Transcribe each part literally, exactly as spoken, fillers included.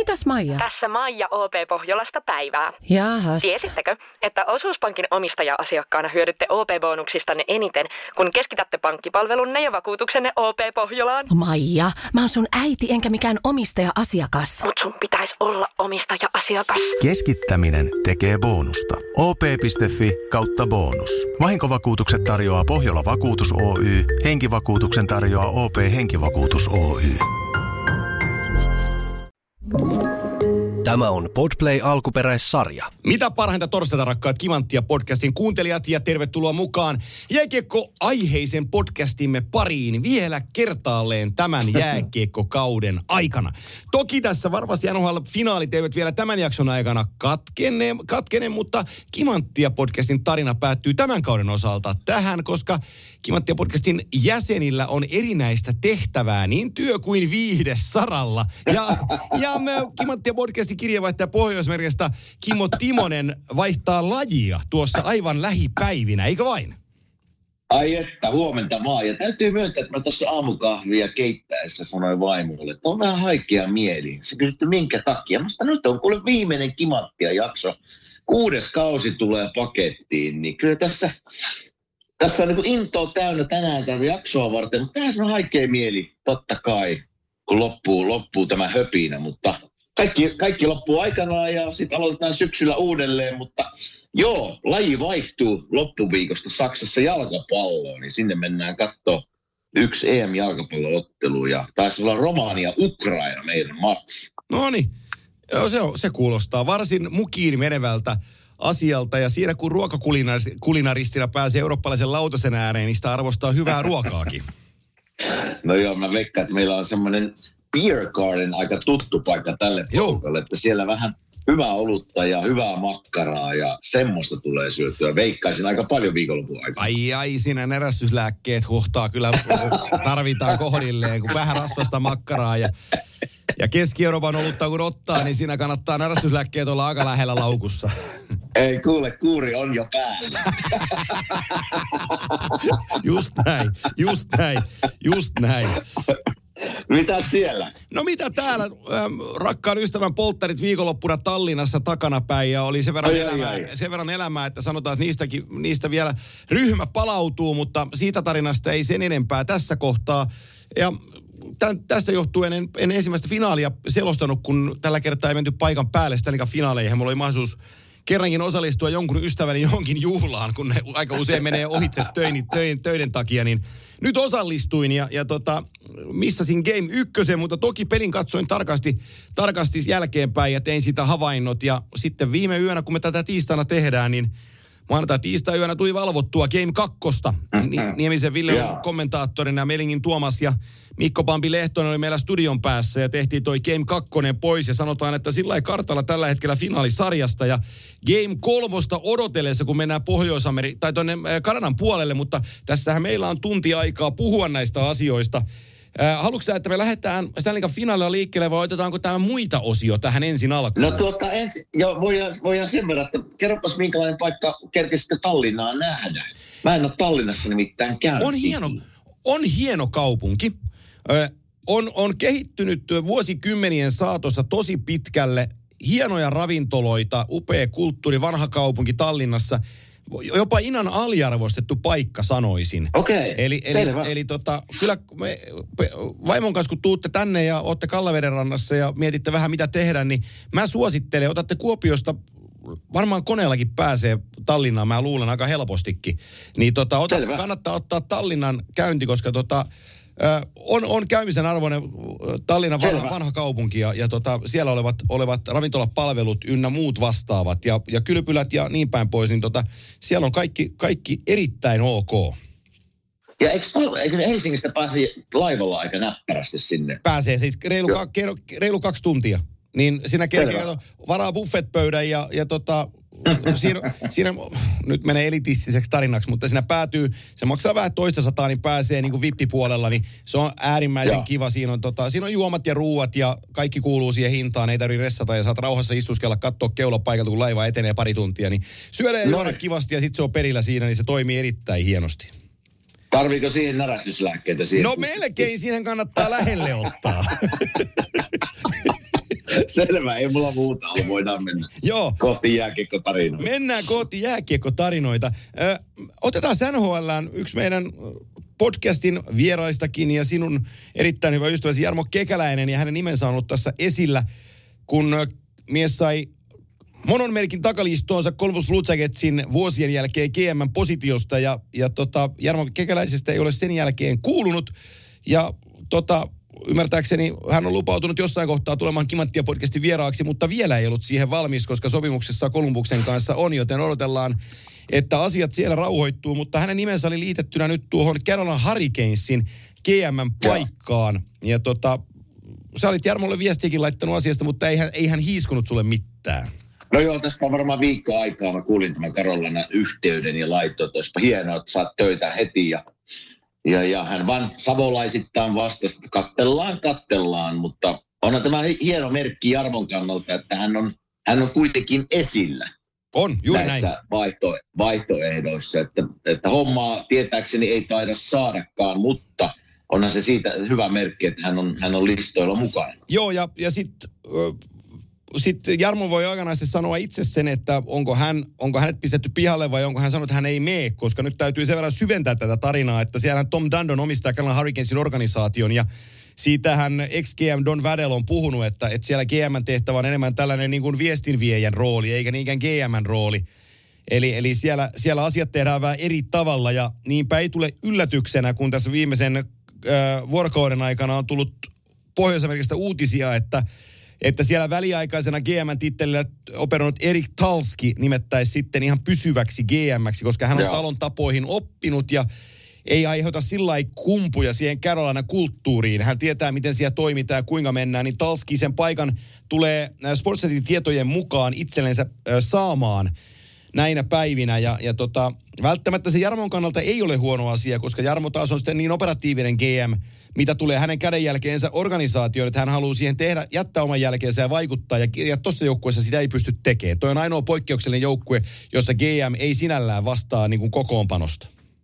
mitäs Maija? Tässä Maija O P Pohjolasta päivää. Jaahas. Tiesittekö, että Osuuspankin omistaja-asiakkaana hyödytte O P-bonuksistanne eniten, kun keskitätte pankkipalvelunne ja vakuutuksenne O P Pohjolaan? Maija, mä oon sun äiti enkä mikään omistaja-asiakas. Mut sun pitäisi olla omistaja-asiakas. Keskittäminen tekee bonusta. O P piste fi kautta bonus. Vahinkovakuutukset tarjoaa Pohjola Vakuutus Oy. Henkivakuutuksen tarjoaa O P Henkivakuutus Oy. Tämä on Podplay alkuperäissarja. Mitä parhainta torstaita, rakkaat Kimanttia podcastin kuuntelijat, ja tervetuloa mukaan jääkiekko-aiheisen podcastimme pariin vielä kertaalleen tämän jääkiekkokauden aikana. Toki tässä varmasti N H L-finaalit eivät vielä tämän jakson aikana katkene, katkene, mutta Kimanttia podcastin tarina päättyy tämän kauden osalta tähän, koska Kimanttia podcastin jäsenillä on erinäistä tehtävää niin työ- kuin viihdesaralla. Ja, ja me Kimanttia podcastin kirjeenvaihtaja Pohjoismerkestä Kimmo Timonen vaihtaa lajia tuossa aivan lähipäivinä, eikö vain? Ai että, huomenta vaan. Ja täytyy myöntää, että mä tuossa aamukahvia keittäessä sanoin vaimolle, että on vähän haikea mieli. Se kysytty minkä takia. Mä sanoin, nyt on kuule viimeinen Kimanttia jakso. Kuudes kausi tulee pakettiin, niin kyllä tässä, tässä on niin kuin intoa täynnä tänään tätä jaksoa varten. Mutta vähän semmoinen haikea mieli, totta kai, kun loppuu, loppuu tämä höpinä, mutta Kaikki, kaikki loppuu aikanaan ja sitten aloitetaan syksyllä uudelleen, mutta joo, laji vaihtuu loppuviikosta Saksassa jalkapalloon, niin sinne mennään katsoa yksi E M-jalkapalloottelu ja taisi olla Romania-Ukraina meidän matsi. No niin, se, se kuulostaa varsin mukiin menevältä asialta, ja siinä kun ruokakulinaristina pääsee eurooppalaisen lautasen ääreen, niin sitä arvostaa hyvää ruokaakin. No joo, mä veikkaan, että meillä on semmoinen Beer Garden aika tuttu paikka tälle porukalle, että siellä vähän hyvää olutta ja hyvää makkaraa ja semmoista tulee syötyä. Veikkaisin aika paljon viikonlopun aikana. Ai ai, siinä närästyslääkkeet huhtaa kyllä tarvitaan kohdilleen, kun vähän rasvasta makkaraa ja, ja Keski-Euroopan olutta kun ottaa, niin siinä kannattaa närästyslääkkeet olla aika lähellä laukussa. Ei kuule, kuuri on jo päällä. Just näin, just näin, just näin. Mitä siellä? No mitä täällä, ähm, rakkaan ystävän polttarit viikonloppuna Tallinnassa takanapäin, ja oli sen verran, ai, elämää, ai, ai. sen verran elämää, että sanotaan, että niistäkin, niistä vielä ryhmä palautuu, mutta siitä tarinasta ei sen enempää tässä kohtaa. Ja tämän, tästä johtuen en, en ensimmäistä finaalia selostanut, kun tällä kertaa ei menty paikan päälle Stanley Cup-finaaleihin. Mulla oli mahdollisuus kerrankin osallistua jonkun ystäväni johonkin juhlaan, kun ne aika usein menee ohitse töin, töin, töiden takia, niin nyt osallistuin ja, ja tota, missasin Game ykkösen, mutta toki pelin katsoin tarkasti, tarkasti jälkeenpäin ja tein sitä havainnot. Ja sitten viime yönä, kun me tätä tiistaina tehdään, niin maanantai tiistai yönä tuli valvottua Game kakkosta. Mm-hmm. Niemisen Ville yeah. kommentaattorina, Melingin Tuomas ja Mikko Pampi Lehtonen oli meillä studion päässä ja tehtiin toi Game kakkonen pois ja sanotaan, että sillä ei kartalla tällä hetkellä finaalisarjasta ja Game kolmosta odotellessa, kun mennään Pohjois-Ameri- tai tuonne Kanadan puolelle, mutta tässähän meillä on tunti aikaa puhua näistä asioista. Äh, haluatko sä, että me lähdetään Stanley Cup finaalilla liikkeelle vai otetaanko tämä muita osio tähän ensin alkuun? No tuota ensin, joo, voidaan, voidaan sen verran, että kerropas minkälainen paikka kerkesitte Tallinnaa nähdä. Mä en ole Tallinnassa nimittäin käynyt. On hieno, on hieno kaupunki. Ö, on, on kehittynyt vuosikymmenien saatossa tosi pitkälle. Hienoja ravintoloita, upea kulttuuri, vanha kaupunki Tallinnassa. Jopa inan aliarvostettu paikka, sanoisin. Okei, eli, eli, eli tota, kyllä me, vaimon kanssa, kun tuutte tänne ja ootte Kallaveden rannassa ja mietitte vähän mitä tehdä, niin mä suosittelen, otatte Kuopiosta, varmaan koneellakin pääsee Tallinnaan, mä luulen aika helpostikin. Niin tota, otat, kannattaa ottaa Tallinnan käynti, koska tota, Ö, on, on käymisen arvoinen Tallinnan vanha, vanha kaupunki ja, ja tota, siellä olevat, olevat ravintolapalvelut ynnä muut vastaavat ja, ja kylpylät ja niin päin pois, niin tota, siellä on kaikki, kaikki erittäin ok. Ja eikö, eikö Helsingistä pääse laivalla aika näppärästi sinne? Pääsee, siis reilu, ka, reilu kaksi tuntia. Niin siinä kerkee varaa buffetpöydän ja, ja tota, siinä, siinä, nyt menee elitistiseksi tarinaksi, mutta siinä päätyy, se maksaa vähän toista sataa, niin pääsee niin kuin vippipuolella, niin se on äärimmäisen Joo. kiva. Siinä on, tota, siinä on juomat ja ruuat ja kaikki kuuluu siihen hintaan, ei tarvitse ressata ja saat rauhassa istuskella, katsoa keulapaikalta, kun laiva etenee pari tuntia, niin syödään ja juoda kivasti ja sitten se on perillä siinä, niin se toimii erittäin hienosti. Tarviiko siihen närästyslääkkeitä? Siihen? No melkein siihen kannattaa lähelle ottaa. Selvä, ei mulla muuta ole. Voidaan mennä Joo. kohti jääkiekkotarinoita. Mennään kohti jääkiekkotarinoita. Ö, otetaan N H L:ään yksi meidän podcastin vieraistakin ja sinun erittäin hyvä ystäväsi Jarmo Kekäläinen ja hänen nimensä on ollut tässä esillä, kun mies sai mononmerkin takalistoonsa Columbus Blue Jacketsin vuosien jälkeen G M-positiosta ja, ja tota, Jarmo Kekäläisestä ei ole sen jälkeen kuulunut ja tota, ymmärtääkseni hän on lupautunut jossain kohtaa tulemaan Kimanttia podcastin vieraaksi, mutta vielä ei ollut siihen valmis, koska sopimuksessa Columbuksen kanssa on, joten odotellaan, että asiat siellä rauhoittuu, mutta hänen nimensä oli liitettynä nyt tuohon Carolina Hurricanesin G M-paikkaan. Ja, ja tota, sä olit Jarmolle viestiäkin laittanut asiasta, mutta ei hän, ei hän hiiskunut sulle mitään. No joo, tästä on varmaan viikko aikaa. Mä kuulin tämän Carolinan yhteyden ja laittoin, että olisipa hienoa, että saat töitä heti. Ja, ja, ja hän vaan savolaisittain vastasi, että kattellaan, kattellaan, mutta onhan tämä hieno merkki Jarmon kannalta, että hän on, hän on kuitenkin esillä. On, juuri näissä näin. Vaihto, vaihtoehdoissa, että, että hommaa tietääkseni ei taida saadakaan, mutta onhan se siitä hyvä merkki, että hän on, hän on listoilla mukana. Joo, ja, ja sitten sit Jarmo voi aikanaan sanoa itse sen, että onko, hän, onko hänet pistetty pihalle vai onko hän sanonut, että hän ei mene, koska nyt täytyy sen verran syventää tätä tarinaa, että siellä Tom Dundon omistaa Carolina Hurricanesin organisaation ja siitähän ex-G M Don Waddell on puhunut, että, että siellä G M-tehtävä on enemmän tällainen niin kuin viestinviejän rooli, eikä niinkään G M:n rooli. Eli, eli siellä, siellä asiat tehdään vähän eri tavalla ja niinpä ei tule yllätyksenä, kun tässä viimeisen äh, vuorokauden aikana on tullut Pohjois-Amerikasta uutisia, että, että siellä väliaikaisena G M-tittelillä operoinut Erik Talski nimettäisi sitten ihan pysyväksi G M:ksi, koska hän on Joo. talon tapoihin oppinut ja ei aiheuta sillai kumpuja siihen Carolinan kulttuuriin. Hän tietää, miten siellä toimitaan ja kuinka mennään, niin Talski sen paikan tulee Sportsnetin tietojen mukaan itsellensä saamaan näinä päivinä. Ja, ja tota, välttämättä se Jarmon kannalta ei ole huono asia, koska Jarmo taas on sitten niin operatiivinen G M, mitä tulee hänen kädenjälkeensä organisaatioon, että hän haluaa siihen tehdä, jättää oman jälkeensä ja vaikuttaa. Ja, ja tuossa joukkueessa sitä ei pysty tekemään. Toi on ainoa poikkeuksellinen joukkue, jossa G M ei sinällään vastaa niin kuin kokoonpanosta.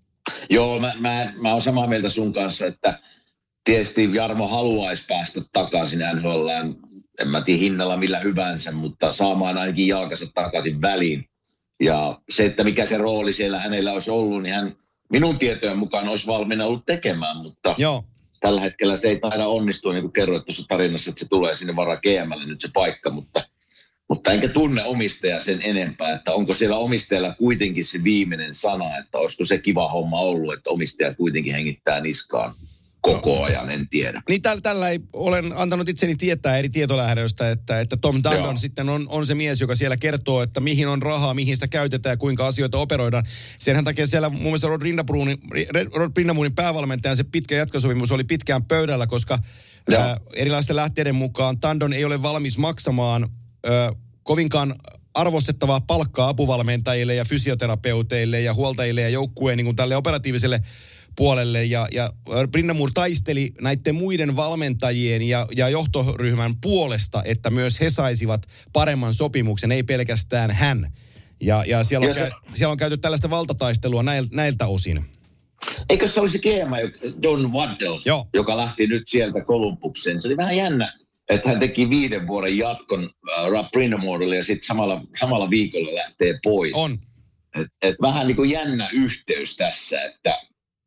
Joo, mä, mä, mä oon samaa mieltä sun kanssa, että tietysti Jarmo haluaisi päästä takaisin N H L:ään, en mä tiedä hinnalla millä hyvänsä, mutta saamaan ainakin jalkansa takaisin väliin. Ja se, että mikä se rooli siellä hänellä olisi ollut, niin hän minun tietojen mukaan olisi valmiina ollut tekemään, mutta Joo. tällä hetkellä se ei taida onnistua, niin kuin kerroit tuossa tarinassa, että se tulee sinne vara G M:lle nyt se paikka, mutta Mutta enkä tunne omistajaa sen enempää, että onko siellä omistajalla kuitenkin se viimeinen sana, että olisiko se kiva homma ollut, että omistaja kuitenkin hengittää niskaan koko ajan, en tiedä. Niin tällä, tällä ei, olen antanut itseni tietää eri tietolähdöistä, että, että Tom Dundon sitten on, on se mies, joka siellä kertoo, että mihin on rahaa, mihin sitä käytetään ja kuinka asioita operoidaan. Senhän takia siellä muun muassa Rod Brindamoonin päävalmentajan se pitkä jatkosopimus oli pitkään pöydällä, koska ää, erilaisten lähteiden mukaan Dundon ei ole valmis maksamaan Ö, kovinkaan arvostettavaa palkkaa apuvalmentajille ja fysioterapeuteille ja huoltajille ja joukkueen niin kuin tälle operatiiviselle puolelle. Ja, ja Brindamore taisteli näiden muiden valmentajien ja, ja johtoryhmän puolesta, että myös he saisivat paremman sopimuksen, ei pelkästään hän. Ja, ja siellä, on käy, siellä on käyty tällaista valtataistelua näil, näiltä osin. Eikö se olisi G M Don Waddell, Joo. joka lähti nyt sieltä Columbukseen? Se oli vähän jännä. Että hän teki viiden vuoden jatkon uh, Rob Brindamorelle ja sitten samalla, samalla viikolla lähtee pois. On. Et, et vähän niin kuin jännä yhteys tässä, että,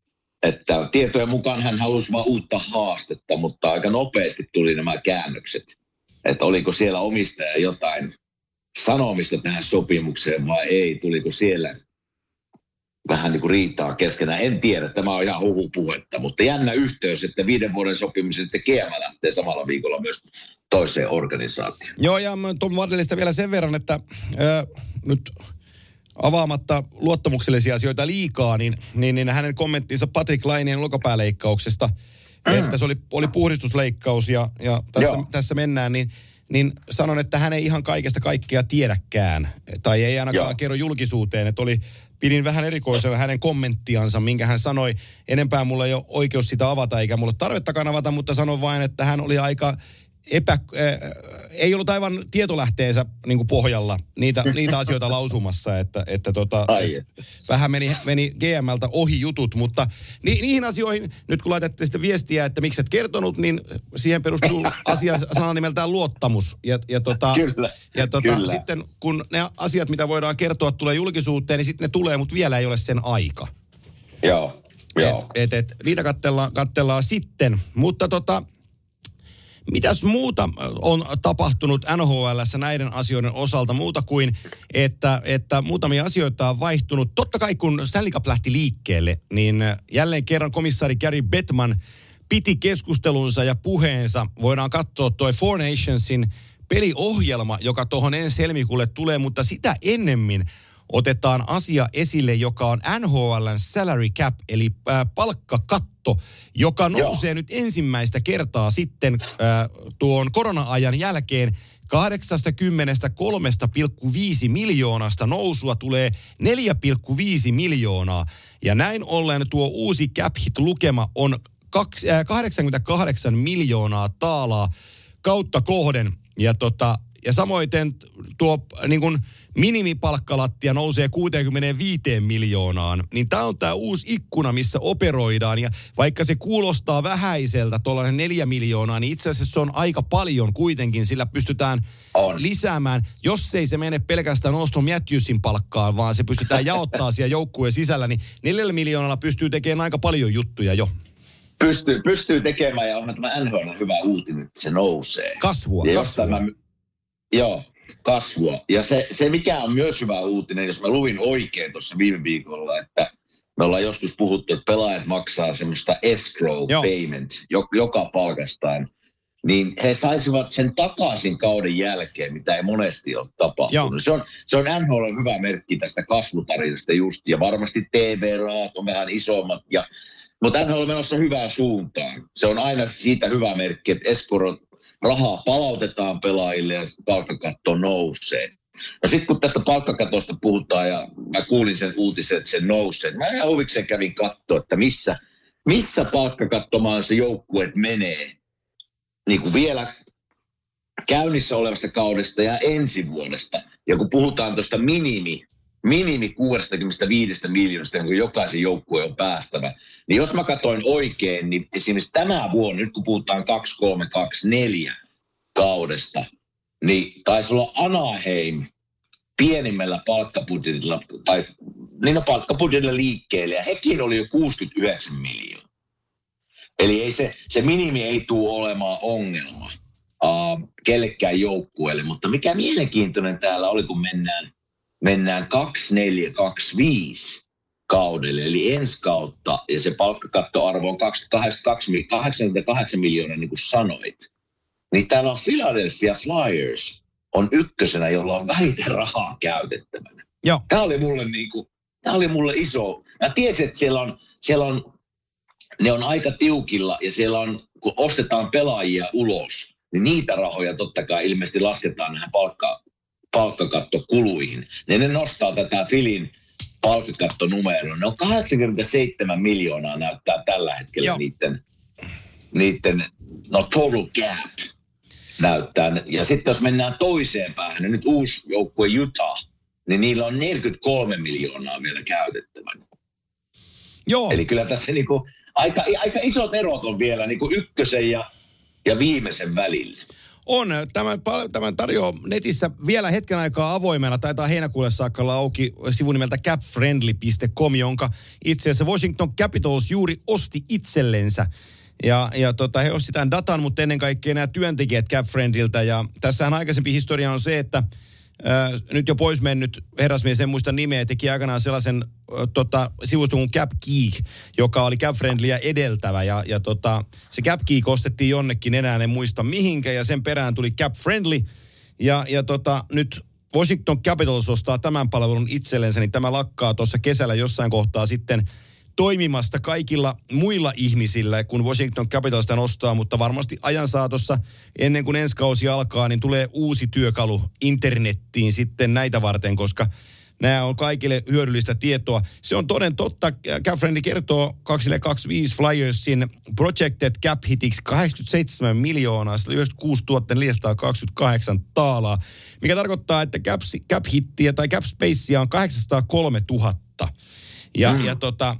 että tietojen mukaan hän halusi vaan uutta haastetta, mutta aika nopeasti tuli nämä käännökset. Että oliko siellä omistaja jotain sanomista tähän sopimukseen vai ei, tuliko siellä vähän niin kuin riitaa keskenään. En tiedä, tämä on ihan huhupuhetta, mutta jännä yhteys, että viiden vuoden sopimuksen, että G M lähtee samalla viikolla myös toiseen organisaatioon. Joo, ja Tom Waddellista vielä sen verran, että äh, nyt avaamatta luottamuksellisia asioita liikaa, niin, niin, niin hänen kommenttinsa Patrick Laineen olkapääleikkauksesta, mm. että se oli, oli puhdistusleikkaus ja, ja tässä, tässä mennään, niin niin sanon, että hän ei ihan kaikesta kaikkea tiedäkään, tai ei ainakaan Joo. kerro julkisuuteen, että oli, pidin vähän erikoisena hänen kommenttiansa, minkä hän sanoi, enempää mulla ei ole oikeus sitä avata, eikä mulla ole tarvettakaan avata, mutta sanon vain, että hän oli aika epä, äh, ei ollut aivan tietolähteensä niin kuin pohjalla niitä, niitä asioita lausumassa, että, että tota, et vähän meni, meni G M:ltä ohi jutut, mutta ni, niihin asioihin, nyt kun laitatte sitä viestiä, että miksi et kertonut, niin siihen perustuu asian sanan nimeltään luottamus. Ja, ja, tota, kyllä, ja tota, kyllä. sitten kun ne asiat, mitä voidaan kertoa, tulee julkisuuteen, niin sitten ne tulee, mutta vielä ei ole sen aika. Joo, joo. Et, et, et, niitä katsellaan, katsellaan sitten, mutta tota... Mitäs muuta on tapahtunut N H L:ssä näiden asioiden osalta muuta kuin, että, että muutamia asioita on vaihtunut. Totta kai kun Stanley Cup lähti liikkeelle, niin jälleen kerran komissaari Gary Bettman piti keskustelunsa ja puheensa. Voidaan katsoa toi Four Nationsin peliohjelma, joka tuohon ensi helmikuulle tulee, mutta sitä ennemmin otetaan asia esille, joka on N H L:n salary cap, eli äh, palkkakatto, joka nousee Joo. nyt ensimmäistä kertaa sitten äh, tuon korona-ajan jälkeen kahdeksankymmentäkolme pilkku viisi miljoonasta nousua tulee neljä pilkku viisi miljoonaa. Ja näin ollen tuo uusi cap hit lukema on kaksi, äh, kahdeksankymmentäkahdeksan miljoonaa taalaa kautta kohden. Ja, tota, ja samoiten tuo niin kuin minimipalkkalattia nousee kuusikymmentäviisi miljoonaan, niin tämä on tämä uusi ikkuna, missä operoidaan. Ja vaikka se kuulostaa vähäiseltä, tuollainen neljä miljoonaa, niin itse asiassa se on aika paljon kuitenkin, sillä pystytään on. lisäämään, jos ei se mene pelkästään Auston Matthewsin palkkaan, vaan se pystytään jaottaa siellä joukkueen sisällä, niin neljällä miljoonalla pystyy tekemään aika paljon juttuja jo. Pystyy, pystyy tekemään, ja on tämä N H L hyvä uutinen, että se nousee. Kasvua, ja kasvua. Tämä, joo. Kasvua. Ja se, se, mikä on myös hyvä uutinen, jos mä luvin oikein tuossa viime viikolla, että me ollaan joskus puhuttu, että pelaajat maksaa semmoista escrow Joo. payment joka palkastaan, niin he saisivat sen takaisin kauden jälkeen, mitä ei monesti ole tapahtunut. Se on, se on N H L hyvä merkki tästä kasvutarinasta just, ja varmasti T V-rahat on vähän isommat, ja, mutta N H L on menossa hyvään suuntaan. Se on aina siitä hyvä merkki, että escrow rahaa palautetaan pelaajille ja palkkakatto nousee. No sitten kun tästä palkkakatosta puhutaan ja mä kuulin sen uutisen, että se nousee, mä ihan huvikseen kävin katsoa, että missä, missä palkkakattomaan se joukkueet menee niin kuin vielä käynnissä olevasta kaudesta ja ensi vuodesta. Ja kun puhutaan tuosta minimi, minimi kuusikymmentäviisi miljoonasta, kun jokaisen joukkue on päästävä, niin jos mä katsoin oikein, niin esimerkiksi tänä vuonna, nyt kun puhutaan kaksi kolme kaksi neljä kaudesta, niin taisi olla Anaheim pienimmällä palkkabudjetilla, tai niin on palkkabudjetilla liikkeelle, ja hekin oli jo kuusikymmentäyhdeksän miljoonaa. Eli ei se, se minimi ei tule olemaan ongelma uh, kellekään joukkueelle, mutta mikä mielenkiintoinen täällä oli, kun mennään Mennään kaksi neljä kaksi viisi kaudelle, eli ensi kautta, ja se palkkakattoarvo on kahdeksankymmentäkahdeksan miljoonaa, niin kuin sanoit. Niin täällä on Philadelphia Flyers, on ykkösenä, jolla on vähiten rahaa käytettävänä. Joo. Tämä oli mulle, niin kuin, tämä oli mulle iso. Mä tiesin, että siellä on, siellä on, ne on aika tiukilla, ja siellä on, kun ostetaan pelaajia ulos, niin niitä rahoja totta kai ilmeisesti lasketaan näihin palkkaan. palkkakattokuluihin, niin ne nostaa tätä Filin palkkakattonumeroon. Ne on kahdeksankymmentäseitsemän miljoonaa näyttää tällä hetkellä Joo. niiden, niiden, no total gap näyttää. Ja sitten jos mennään toiseen päähän, niin nyt uusi joukkue Utah, niin niillä on neljäkymmentäkolme miljoonaa vielä käytettävänä. Joo. Eli kyllä tässä niinku aika, aika isot erot on vielä niinku ykkösen ja, ja viimeisen välillä. On. Tämän, tämän tarjoaa netissä vielä hetken aikaa avoimena. Taitaa heinäkuulle saakka olla auki sivu nimeltä cap friendly piste com, jonka itse asiassa Washington Capitals juuri osti itsellensä. Ja, ja tota, he osti tämän datan, mutta ennen kaikkea nämä työntekijät Cap Friendiltä. Ja tässähän aikaisempi historia on se, että ää, nyt jo pois mennyt herrasmies, en muista nimeä, teki aikanaan sellaisen ä, tota, sivuston kuin Cap Geek, joka oli Cap Friendlyä edeltävä. Ja, ja tota, se Cap Geek ostettiin jonnekin, enää en muista mihinkä, ja sen perään tuli Cap Friendly. Ja, ja tota, nyt Washington Capitals ostaa tämän palvelun itsellensä, niin tämä lakkaa tuossa kesällä jossain kohtaa sitten toimimasta kaikilla muilla ihmisillä, kun Washington Capitals tämän ostaa, mutta varmasti ajan saatossa ennen kuin ensi kausi alkaa, niin tulee uusi työkalu internettiin sitten näitä varten, koska nämä on kaikille hyödyllistä tietoa. Se on toden totta. Cap-Friendly kertoo kaksituhattakaksikymmentäviisi Flyersin projected cap hitiksi kahdeksankymmentäseitsemän miljoonaa, yhdeksänkymmentäkuusituhatta neljäsataakaksikymmentäkahdeksan taalaa, mikä tarkoittaa, että cap, cap hittiä tai cap spacea on kahdeksansataakolmetuhatta. Ja, mm. ja tota,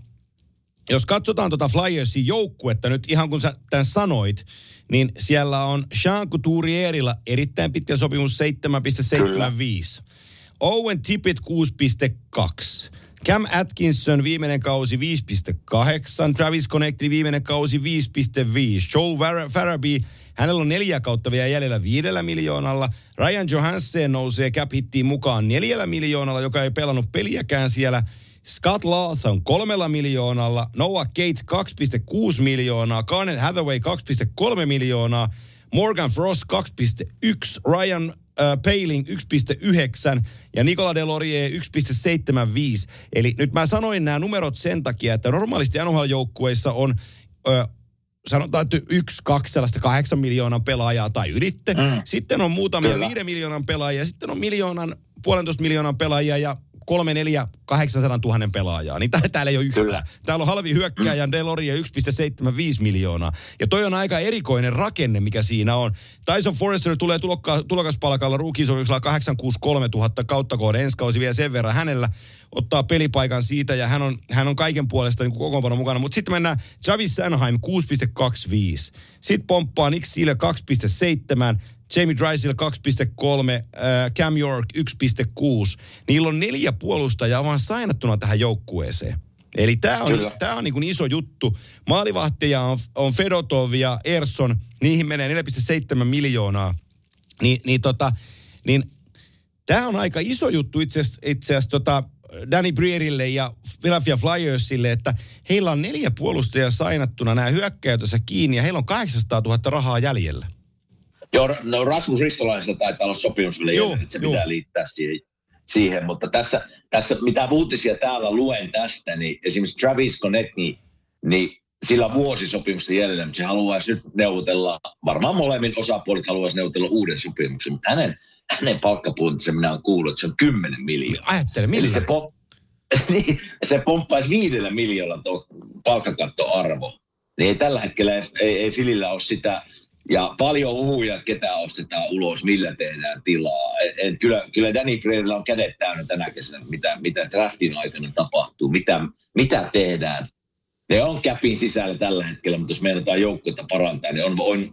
jos katsotaan tota Flyersin joukkuetta nyt ihan kun sä tämän sanoit, niin siellä on Sean Couturierilla erittäin pitkä sopimus seitsemän pilkku seitsemänkymmentäviisi. Owen Tippett kuusi pilkku kaksi. Cam Atkinson viimeinen kausi viisi pilkku kahdeksan. Travis Connectri viimeinen kausi viisi pilkku viisi. Joel Farabee, hänellä on neljä kautta vielä jäljellä viidellä miljoonalla. Ryan Johansen nousee cap hittiin mukaan neljällä miljoonalla, joka ei pelannut peliäkään siellä. Scott Latham kolmella miljoonalla. Noah Cates kaksi pilkku kuusi miljoonaa. Garnet Hathaway kaksi pilkku kolme miljoonaa. Morgan Frost kaksi pilkku yksi. Ryan Uh, Paling yksi pilkku yhdeksän ja Nicolas Delorier yksi pilkku seitsemänkymmentäviisi. Eli nyt mä sanoin nämä numerot sen takia, että normaalisti N H L-joukkueissa on uh, sanotaan, että yksi, kaksi sellaista kahdeksan miljoonan pelaajaa tai ylitte. Mm. Sitten on muutamia Kyllä. viiden miljoonan pelaajia, sitten on miljoonan, puolentoista miljoonan pelaajia ja kolme, neljä, kahdeksansadan tuhannen pelaajaa. Niin täällä ei ole yhtään. Kyllä. Täällä on halvi hyökkääjä mm. Delorier yksi pilkku seitsemänkymmentäviisi miljoonaa. Ja toi on aika erikoinen rakenne, mikä siinä on. Tyson Forrester tulee tulokka, tulokaspalkalla ruukiisopimuksella kahdeksansataakuusikymmentäkolme tuhatta kautta kohden ensi kausi vielä sen verran. Hänellä ottaa pelipaikan siitä ja hän on, hän on kaiken puolesta niin kokoonpanon mukana. Mutta sitten mennään Travis Sanheim kuusi pilkku kaksikymmentäviisi. Sitten pomppaa Nick Sealer kaksi pilkku seitsemän. Jamie Drysdale kaksi pilkku kolme, äh, Cam York yksi pilkku kuusi. Niillä on neljä puolustajaa vaan sainattuna tähän joukkueeseen. Eli tämä on, tää on niin iso juttu. Maalivahteja on, on Fedotov ja Ersson. Niihin menee neljä pilkku seitsemän miljoonaa. Ni, niin tota, niin tämä on aika iso juttu itse asiassa tota Danny Brierille ja Philadelphia Flyersille, että heillä on neljä puolustajaa sainattuna nämä hyökkäjät kiinni ja heillä on kahdeksansataatuhatta rahaa jäljellä. Joo, no Rasmus Ristolaisella taitaa olla sopimus vielä jäljellä, että se joo. pitää liittää siihen, siihen. Mutta tässä, tässä, mitä uutisia täällä luen tästä, niin esimerkiksi Travis Connectni, niin sillä on vuosisopimusta jäljellä, mutta se haluaisi nyt neuvotella, varmaan molemmin osapuolet haluaisi neuvotella uuden sopimuksen, mutta hänen, hänen palkkapuuntinsa minä olen kuullut, että se on kymmenen miljoonaa. Ajattele, millä? Se, pom- niin, se pomppaisi viidellä miljoonalla tuo palkkakattoarvo. Niin ei tällä hetkellä ei, ei, ei Filillä ole sitä. Ja paljon huhuja, että ketä ostetaan ulos, millä tehdään tilaa. Et, et kyllä, kyllä Danny Freirillä on kädet täynnä tänä kesänä, mitä, mitä draftin aikana tapahtuu, mitä, mitä tehdään. Ne on capin sisällä tällä hetkellä, mutta jos meinataan joukkuetta parantaa, niin on, on,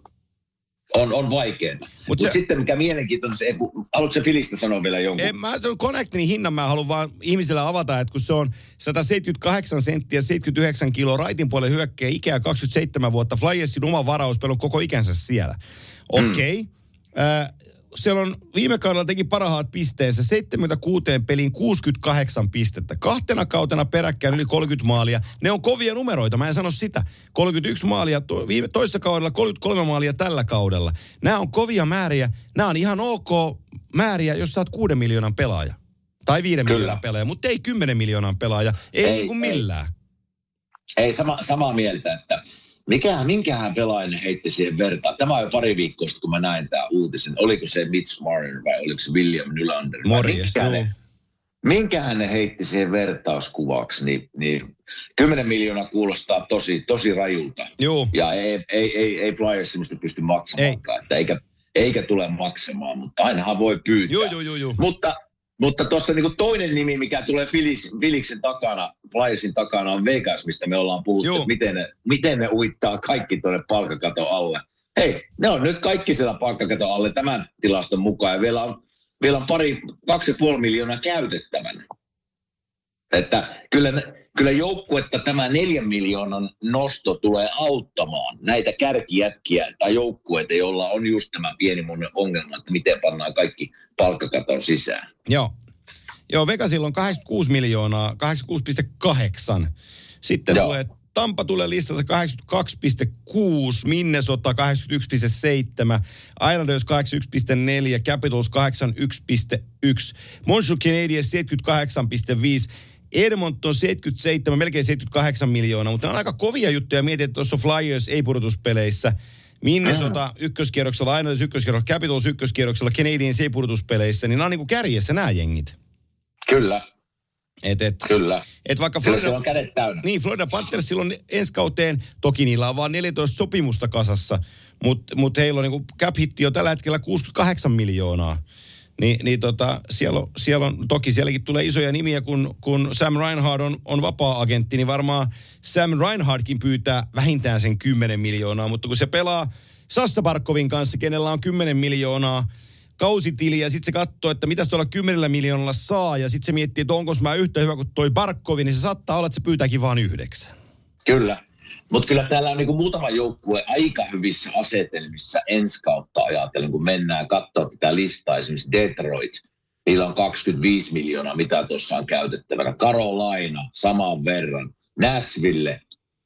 on, on vaikeaa. Mutta Mut se... sitten mikä mielenkiintoista, se, haluatko se Filistä sanoa vielä jonkun? En, mä tuon Connectinin hinnan mä haluan vaan ihmisille avata, että kun se on sata seitsemänkymmentäkahdeksan senttiä, seitsemänkymmentäyhdeksän kiloa, raitin puolelle hyökkää, ikää kaksikymmentäseitsemän vuotta, Flyersin oma varaus, pelon koko ikänsä siellä. Okei. Okay. Mm. Äh, siellä on viime kaudella teki parhaat pisteensä, seitsemänkymmentäkuusi peliin kuusikymmentäkahdeksan pistettä. Kahtena kautena peräkkäin yli kolmekymmentä maalia. Ne on kovia numeroita, mä en sano sitä. kolmekymmentäyksi maalia to, viime, toisessa kaudella, kolmekymmentäkolme maalia tällä kaudella. Nämä on kovia määriä. Nämä on ihan ok määriä, jos sä oot kuuden miljoonan pelaaja. Tai viiden Kyllä. miljoonan pelaaja, mutta ei kymmenen miljoonan pelaaja. Ei, ei niin kuin millään. Ei, ei sama, samaa mieltä, että Mikähän, minkähän pelaajan heitti siihen vertaan? Tämä on jo pari viikkoa sitten, kun mä näin tämän uutisen. Oliko se Mitch Marner vai oliko se William Nylander? Morjes, joo. Ne, minkähän ne heitti siihen vertauskuvaksi? Niin, niin kymmenen miljoonaa kuulostaa tosi, tosi rajulta. Joo. Ja ei, ei, ei, ei Flyers semmoista pysty maksamaankaan. Että eikä, eikä tule maksamaan, mutta ainahan voi pyytää. Joo, joo, joo. joo. Mutta... Mutta tuossa niinku toinen nimi, mikä tulee Filis, Filiksen takana, Flyersin takana, on Vegas, mistä me ollaan puhuttu, että miten ne, miten ne uittaa kaikki tuonne palkkakaton alle. Hei, ne on nyt kaikki siellä palkkakaton alle tämän tilaston mukaan, ja vielä on, vielä on pari, kaksi ja puoli miljoonaa käytettävänä. Että kyllä, kyllä joukkuetta tämä neljän miljoonan nosto tulee auttamaan näitä kärkijätkiä tai joukkueita, joilla on just tämä pienimuotoinen ongelma, että miten pannaan kaikki palkkakaton sisään. Joo. Joo, Vegasilla on kahdeksankymmentäkuusi miljoonaa, kahdeksankymmentäkuusi pilkku kahdeksan. Sitten Joo. tulee, Tampa tulee listassa kahdeksankymmentäkaksi pilkku kuusi, Minnesota kahdeksankymmentäyksi pilkku seitsemän, Islanders kahdeksankymmentäyksi pilkku neljä, Capitals kahdeksankymmentäyksi pilkku yksi, Montreal Canadiens seitsemänkymmentäkahdeksan pilkku viisi, Edmonton seitsemänkymmentäseitsemän, melkein seitsemänkymmentäkahdeksan miljoonaa, mutta on aika kovia juttuja. Mietin, että tuossa Flyers ei pudotuspeleissä. Minnesota ykköskierroksella, Islanders ykköskierroksella, Capitals ykköskierroksella, Canadiens ei pudotuspeleissä, niin nämä on niin kuin kärjessä nämä jengit. Kyllä, Et, et, Kyllä. Et vaikka Kyllä Florida, se on kädet täynnä. niin, Florida Panthers silloin ensi kauteen, toki niillä on vaan neljätoista sopimusta kasassa, mutta mut heillä on niinku cap-hitti on tällä hetkellä kuusikymmentäkahdeksan miljoonaa. Ni, niin tota, siellä on, siellä on, toki sielläkin tulee isoja nimiä, kun, kun Sam Reinhart on, on vapaa-agentti, niin varmaan Sam Reinhartkin pyytää vähintään sen kymmenen miljoonaa, mutta kun se pelaa Sassa Barkovin kanssa, kenellä on kymmenen miljoonaa kausitili, ja sitten se katsoo, että mitä tuolla kymmenellä miljoonalla saa, ja sitten se miettii, että onko mä yhtä hyvä kuin toi Barkovi, niin se saattaa olla, että se pyytääkin vaan yhdeksän. Kyllä. Mutta kyllä täällä on niinku muutama joukkue aika hyvissä asetelmissa ensi kautta ajatellen, kun mennään katsoa tätä listaa. Esimerkiksi Detroit, niillä on kaksikymmentäviisi miljoonaa, mitä tuossa on käytettävänä. Carolina, saman verran. Nashville,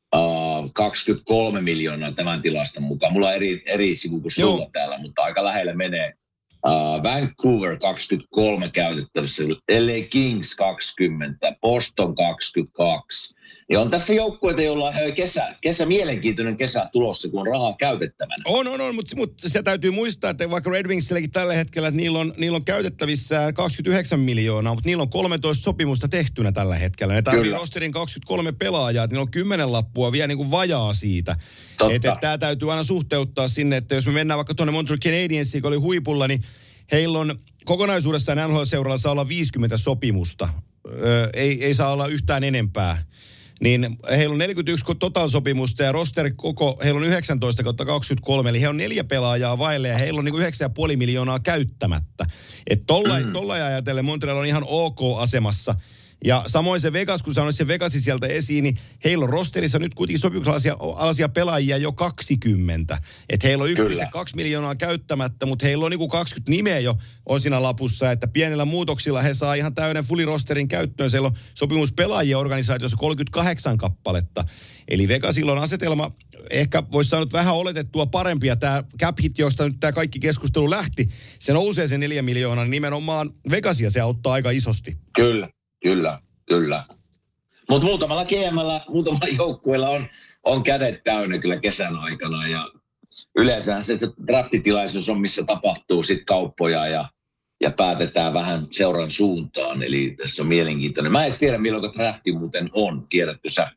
uh, kaksikymmentäkolme miljoonaa tämän tilaston mukaan. Mulla on eri, eri sivu kuin sulla täällä, mutta aika lähellä menee. Uh, Vancouver kaksikymmentäkolme käytettävissä, L A Kings kaksikymmentä, Boston kaksikymmentäkaksi. Ja on tässä joukkueita, joilla on kesä, kesä, mielenkiintoinen kesä tulossa, kun on rahaa käytettävänä. On, on, on, mutta, mutta se täytyy muistaa, että vaikka Red Wingsilläkin tällä hetkellä, että niillä on, niillä on käytettävissä kaksikymmentäyhdeksän miljoonaa, mutta niillä on kolmetoista sopimusta tehtynä tällä hetkellä. Ne tarvitsee rosterin kaksikymmentäkolme pelaajaa, että niillä on kymmenen lappua vielä niin kuin vajaa siitä. Että et, tämä täytyy aina suhteuttaa sinne, että jos me mennään vaikka tuonne Montreal Canadiensiin, joka oli huipulla, niin heillä on kokonaisuudessaan N H L-seuralla saa olla viisikymmentä sopimusta. Öö, ei, ei saa olla yhtään enempää. Niin heillä on neljäkymmentäyksi total-sopimusta ja roster koko, heillä on yhdeksäntoista kautta kaksikymmentäkolme, eli he on neljä pelaajaa vaille ja heillä on niin kuin yhdeksän pilkku viisi miljoonaa käyttämättä. Että tolla, mm. tolla ajatellen Montreal on ihan ok-asemassa. Ja samoin se Vegas, kun sanoin se Vegasi sieltä esiin, niin heillä on rosterissa nyt kuitenkin sopimusalaisia pelaajia jo kaksikymmentä. Että heillä on yksi pilkku kaksi miljoonaa käyttämättä, mutta heillä on niin kuin kaksikymmentä nimeä jo on siinä lapussa, että pienillä muutoksilla he saa ihan täyden fully rosterin käyttöön. Siellä on sopimuspelaajia organisaatiossa kolmekymmentäkahdeksan kappaletta. Eli Vegasilla on asetelma, ehkä voisi sanoa vähän oletettua parempia. Tämä cap hit, josta nyt tämä kaikki keskustelu lähti, se nousee sen neljä miljoonaa, niin nimenomaan Vegasia se auttaa aika isosti. Kyllä. Kyllä, kyllä. Mutta muutamalla G M:llä, muutamalla joukkueella on, on kädet täynnä kyllä kesän aikana. Ja yleensä se draftitilaisuus on, missä tapahtuu sitten kauppoja ja, ja päätetään vähän seuran suuntaan. Eli tässä on mielenkiintoinen. Mä en tiedä, milloin drafti muuten on. Tiedätkö sä?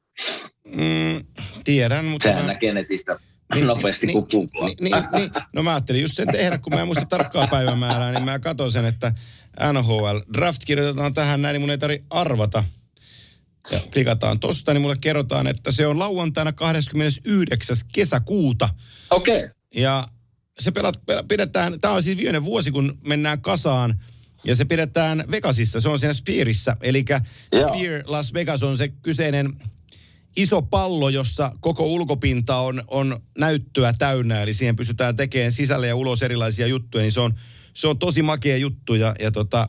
Mm, tiedän, mutta... Sehän mä... näkee netistä niin, nopeasti niin, kuin tupla. Niin, niin, niin. No mä ajattelin just sen tehdä, kun mä en muista tarkkaa päivämäärää, niin mä katson sen, että N H L draft kirjoitetaan tähän näin, niin mun ei tarvitse arvata. Ja klikataan tosta, niin mulle kerrotaan, että se on lauantaina kahdeskymmenesyhdeksäs kesäkuuta. Okei. Okay. Ja se pelat, pidetään, tää on siis viimeinen vuosi, kun mennään kasaan, ja se pidetään Vegasissa, se on siinä Sphereissä. Eli Sphere Las Vegas on se kyseinen iso pallo, jossa koko ulkopinta on, on näyttöä täynnä, eli siihen pystytään tekemään sisälle ja ulos erilaisia juttuja, niin se on, se on tosi makea juttu, ja, ja tota,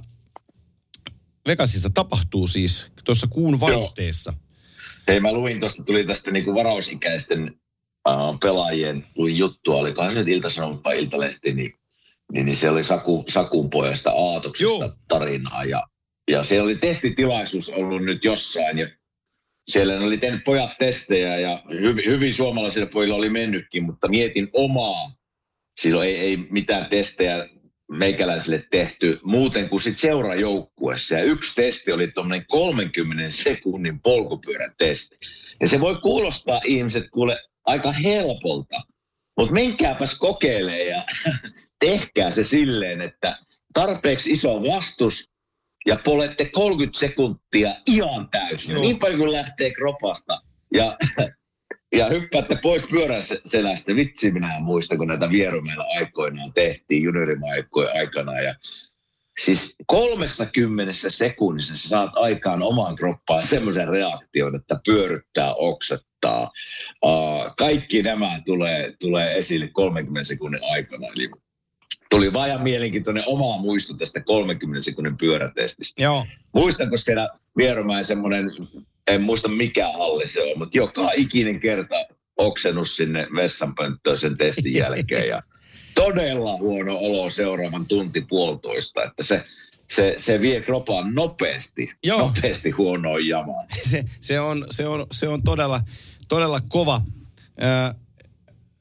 Vegasissa tapahtuu siis tuossa kuun vaihteessa. Joo. Hei, mä luin tuosta, tuli tästä niinku varausikäisten uh, pelaajien, luin juttua, olikohan se nyt Ilta-Sanomat vai Iltalehti, niin, niin, niin se oli Saku, Sakun pojasta Aatoksesta Joo. tarinaa, ja, ja siellä oli testitilaisuus ollut nyt jossain, ja siellä oli tehnyt pojat testejä ja hyvin, hyvin suomalaisille pojille oli mennytkin, mutta mietin omaa. Silloin ei, ei mitään testejä meikäläisille tehty muuten kuin sitten seurajoukkuessa. Ja yksi testi oli tuommoinen kolmenkymmenen sekunnin polkupyörätesti. Ja se voi kuulostaa ihmiset kuule aika helpolta, mutta menkääpäs kokeilemaan ja tehkää se silleen, että tarpeeksi iso vastus, ja polette kolmekymmentä sekuntia ihan täysin. Joo. Niin paljon kuin lähtee kropasta. Ja, ja hyppäätte pois pyörän selästä. Vitsi, minä muistan, kun näitä vierumeilla aikoinaan tehtiin juniorimaikkojen aikana. Ja siis kolmessakymmenessä sekunnissa sä saat aikaan omaan kroppaan semmoisen reaktion, että pyöryttää, oksettaa. Uh, kaikki nämä tulee, tulee esille kolmenkymmenen sekunnin aikana. Eli tuli vaan ihan mielenkiintoinen oma muisto tästä kolmenkymmenen sekunnin pyörätestistä. Joo. Muistanko siellä Vierumäen semmoinen, en muista mikä halli se on, mutta joka ikinen kerta oksennut sinne vessanpönttöön sen testin jälkeen. Ja todella huono olo seuraavan tunti puolitoista, että se, se, se vie kropaan nopeasti, Joo. nopeasti huonoon jamaan. Se, se, on, se, on, se on todella, todella kova. Äh,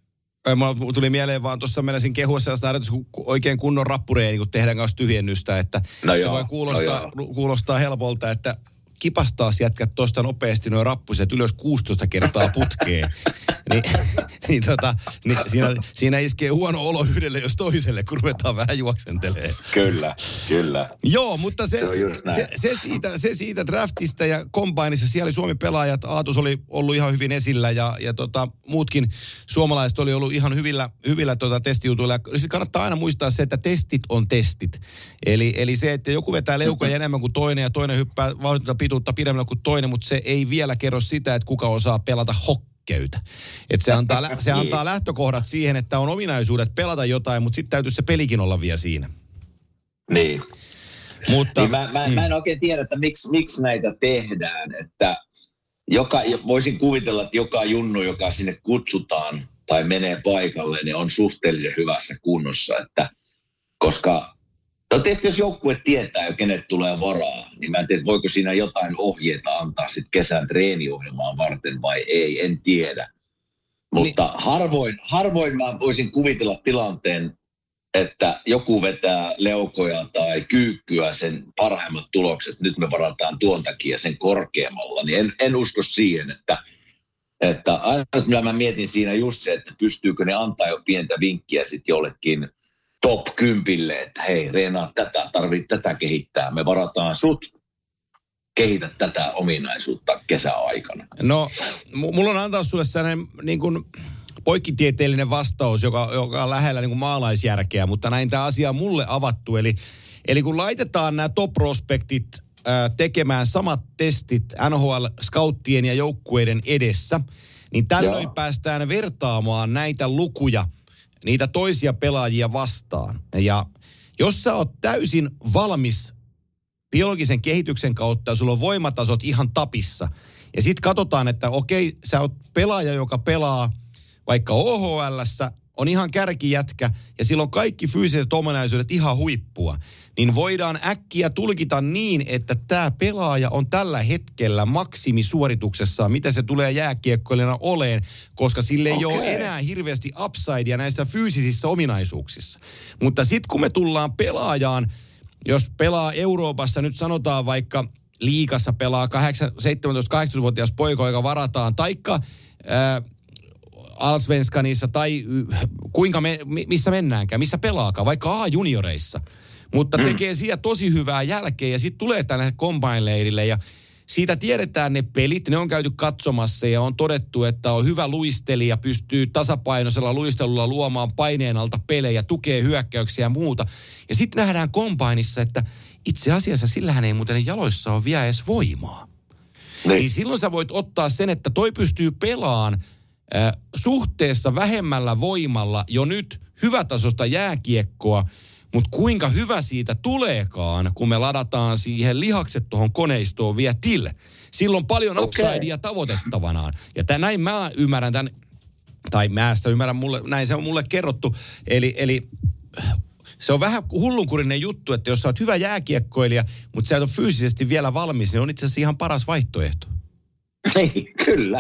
Mulla tuli mieleen vaan tuossa menisin kehua sellaista harjoitusta, kun oikein kunnon rappureeni, kun tehdään kanssa tyhjennystä, että no se joo, voi kuulostaa, no kuulostaa helpolta, että kipastaas jätkät tuosta nopeasti nuo rappuset ylös kuusitoista kertaa putkeen. Ni, niin tota, niin siinä, siinä iskee huono olo yhdelle jos toiselle, kun ruvetaan vähän juoksentelee. Kyllä, kyllä. Joo, mutta se, se, se, se, siitä, se siitä draftista ja kombainissa, siellä oli Suomi-pelaajat, Aatus oli ollut ihan hyvin esillä ja, ja tota, muutkin suomalaiset oli ollut ihan hyvillä, hyvillä tota testijutuilla. Sitten kannattaa aina muistaa se, että testit on testit. Eli, eli se, että joku vetää leukoja enemmän kuin toinen ja toinen hyppää vauhdinta pituutta pidemmällä kuin toinen, mutta se ei vielä kerro sitä, että kuka osaa pelata hokkeytä. Että se antaa, se antaa lähtökohdat siihen, että on ominaisuudet pelata jotain, mutta sitten täytyy se pelikin olla vielä siinä. Niin. Mutta, niin mä, mä, mm. mä en oikein tiedä, että miksi, miksi näitä tehdään. Että joka, voisin kuvitella, että joka junnu, joka sinne kutsutaan tai menee paikalle, niin on suhteellisen hyvässä kunnossa. Että, koska no tietysti jos joukkue tietää jo, kenet tulee varaa, niin mä en tiedä, voiko siinä jotain ohjeita antaa sitten kesän treeniohjelmaan varten vai ei, en tiedä. Mutta niin. harvoin, harvoin mä voisin kuvitella tilanteen, että joku vetää leukoja tai kyykkyä sen parhaimmat tulokset, nyt me varataan tuon takia sen korkeammalla, niin en, en usko siihen, että, että aina mitä mä mietin siinä just se, että pystyykö ne antaa jo pientä vinkkiä sitten jollekin top kympille, että hei, reenaa tätä, tarvit tätä kehittää. Me varataan sut, kehitä tätä ominaisuutta kesäaikana. No, m- mulla on antaa sulle sellainen niin kuin poikkitieteellinen vastaus, joka, joka on lähellä niin kuin maalaisjärkeä, mutta näin tämä asia on mulle avattu. Eli, eli kun laitetaan nämä top-prospektit ää, tekemään samat testit N H L-scouttien ja joukkueiden edessä, niin tällöin Joo. päästään vertaamaan näitä lukuja niitä toisia pelaajia vastaan. Ja jos sä oot täysin valmis biologisen kehityksen kautta ja sulla on voimatasot ihan tapissa, ja sit katsotaan, että okei, sä oot pelaaja, joka pelaa vaikka O H L:ssä, on ihan kärkijätkä, ja sillä on kaikki fyysiset ominaisuudet ihan huippua, niin voidaan äkkiä tulkita niin, että tämä pelaaja on tällä hetkellä maksimisuorituksessaan, mitä se tulee jääkiekkoilijana oleen, koska sille ei okay. ole enää hirveästi upsidea näissä fyysisissä ominaisuuksissa. Mutta sitten kun me tullaan pelaajaan, jos pelaa Euroopassa, nyt sanotaan vaikka liigassa pelaa seitsemäntoista-kahdeksantoista-vuotias poika, joka varataan, taikka ää, Allsvenskanissa tai kuinka me, missä mennäänkään, missä pelaakaan, vaikka A-junioreissa. Mutta tekee mm. siellä tosi hyvää jälkeä ja sitten tulee tänne combine-leirille ja siitä tiedetään ne pelit, ne on käyty katsomassa ja on todettu, että on hyvä luistelija, pystyy tasapainoisella luistelulla luomaan paineen alta pelejä, tukee hyökkäyksiä ja muuta. Ja sitten nähdään combineissa, että itse asiassa sillähän ei muuten jaloissa ole vielä edes voimaa. Niin. Niin silloin sä voit ottaa sen, että toi pystyy pelaamaan äh, suhteessa vähemmällä voimalla jo nyt hyvätasosta jääkiekkoa, mutta kuinka hyvä siitä tuleekaan, kun me ladataan siihen lihakset tuohon koneistoon vielä till. Silloin on paljon upsidea okay. tavoitettavanaan. Ja tämän, näin mä ymmärrän tämän, tai mä sitä ymmärrän, mulle, näin se on mulle kerrottu. Eli, eli se on vähän hullunkurinen juttu, että jos sä oot hyvä jääkiekkoilija, mutta sä et ole fyysisesti vielä valmis, niin on itse asiassa ihan paras vaihtoehto. Niin, kyllä.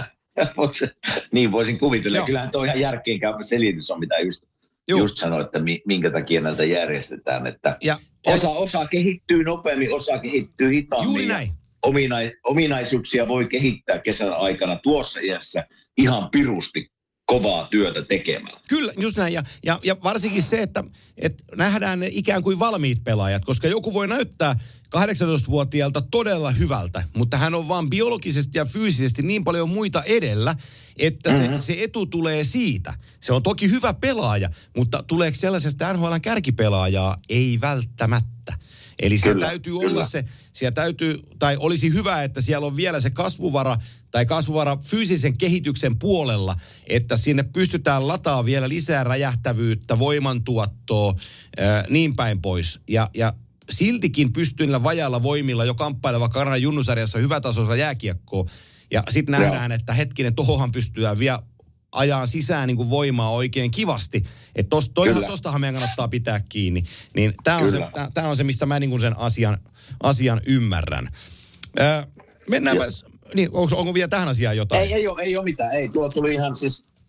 Niin voisin kuvitella. Joo. Kyllähän tuo ihan järkeenkäypä selitys on, mitä just... Juh. Just sanoin, että minkä takia näitä järjestetään, että ja, osa, osa kehittyy nopeammin, osa kehittyy hitaammin. Juuri näin. Ominais, ominaisuuksia voi kehittää kesän aikana tuossa iässä ihan pirusti kovaa työtä tekemällä. Kyllä, just näin. Ja, ja, ja varsinkin se, että, että nähdään ne ikään kuin valmiit pelaajat, koska joku voi näyttää kahdeksantoistavuotiaalta todella hyvältä, mutta hän on vaan biologisesti ja fyysisesti niin paljon muita edellä, että mm-hmm. se, se etu tulee siitä. Se on toki hyvä pelaaja, mutta tuleeko sellaisesta N H L:n kärkipelaajaa? Ei välttämättä. Eli siellä kyllä, täytyy kyllä. olla se, siellä täytyy, tai olisi hyvä, että siellä on vielä se kasvuvara, tai kasvuvara fyysisen kehityksen puolella, että sinne pystytään lataa vielä lisää räjähtävyyttä, voimantuottoa, ää, niin päin pois. Ja, ja siltikin pystyy niillä vajailla voimilla jo kamppaileva Kanadan junnusarjassa hyvätasoisella jääkiekkoa. Ja sitten nähdään, Joo. että hetkinen, tohonhan pystyy vielä ajaa sisään niin kuin voimaa oikein kivasti. Että tos, tostahan meidän kannattaa pitää kiinni. Niin tämä on, tää on se, mistä mä niin kuin sen asian, asian ymmärrän. Öö, mennäänpä, niin, onko, onko vielä tähän asiaan jotain? Ei, ei, ole, ei ole mitään. Ei, tuo tuli ihan siis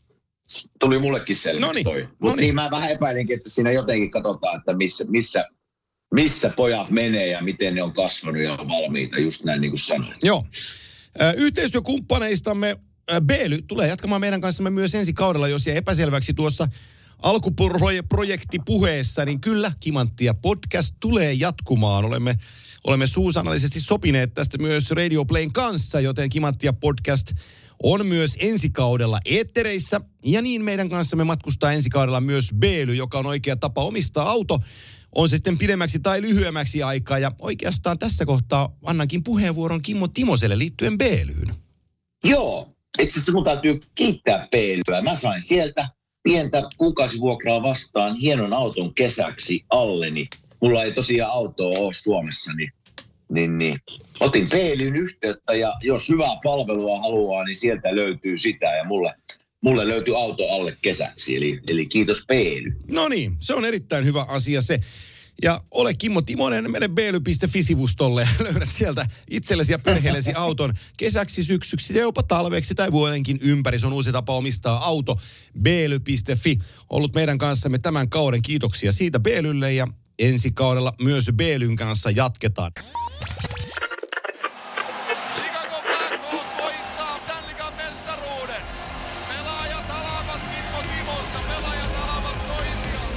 tuli mullekin selväksi toi. Mutta niin mä vähän epäilinkin, että siinä jotenkin katsotaan, että missä, missä, missä pojat menee ja miten ne on kasvanut ja valmiita, just näin niin kuin sanoin. Joo. Yhteistyökumppaneistamme Beely tulee jatkamaan meidän kanssamme myös ensi kaudella, jos jäi epäselväksi tuossa alkuprojektipuheessa, niin kyllä Kimanttia podcast tulee jatkumaan. Olemme, olemme suusanallisesti sopineet tästä myös Radio Playn kanssa, joten Kimanttia podcast on myös ensi kaudella eettereissä. Ja niin meidän kanssamme matkustaa ensi kaudella myös Beely, joka on oikea tapa omistaa auto. On se sitten pidemmäksi tai lyhyemmäksi aikaa. Ja oikeastaan tässä kohtaa annankin puheenvuoron Kimmo Timoselle liittyen Beelyyn. Joo, itse asiassa mun täytyy kiittää Beelyä. Mä sain sieltä pientä kuukausivuokraa vastaan hienon auton kesäksi alleni. Mulla ei tosiaan autoa ole Suomessa, niin, niin, niin. otin Beelyyn yhteyttä ja jos hyvää palvelua haluaa, niin sieltä löytyy sitä ja mulle, mulle löytyy auto alle kesäksi. Eli, eli kiitos Beely. No niin, se on erittäin hyvä asia se. Ja ole Kimmo Timonen, mene beely piste fi-sivustolle ja löydät sieltä itsellesi ja perheellesi auton kesäksi, syksyksi ja jopa talveksi tai vuodenkin ympäri. Se on uusi tapa omistaa auto. beely piste fi ollut meidän kanssamme tämän kauden. Kiitoksia siitä Beelylle ja ensi kaudella myös Beelyn kanssa jatketaan. Chicago Blackhawks voittaa Stanley Cup -mestaruuden. Pelaajat alavat Kimmo Timosta, pelaajat alavat toisiaan.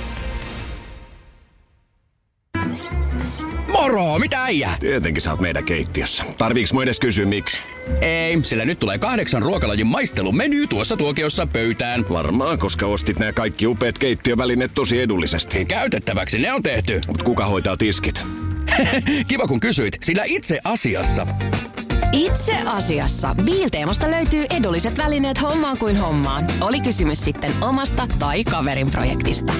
Moro, mitä äijää? Tietenkin sä oot meidän keittiössä. Tarviiks mun edes kysyä miksi? Ei, sillä nyt tulee kahdeksan ruokalajin maistelumeny tuossa tuokiossa pöytään. Varmaan, koska ostit nämä kaikki upeat keittiövälineet tosi edullisesti. Käytettäväksi ne on tehty. Mut kuka hoitaa tiskit? Kiva kun kysyit, sillä itse asiassa... Itse asiassa Bilteemasta löytyy edulliset välineet hommaan kuin hommaan. Oli kysymys sitten omasta tai kaverin projektista.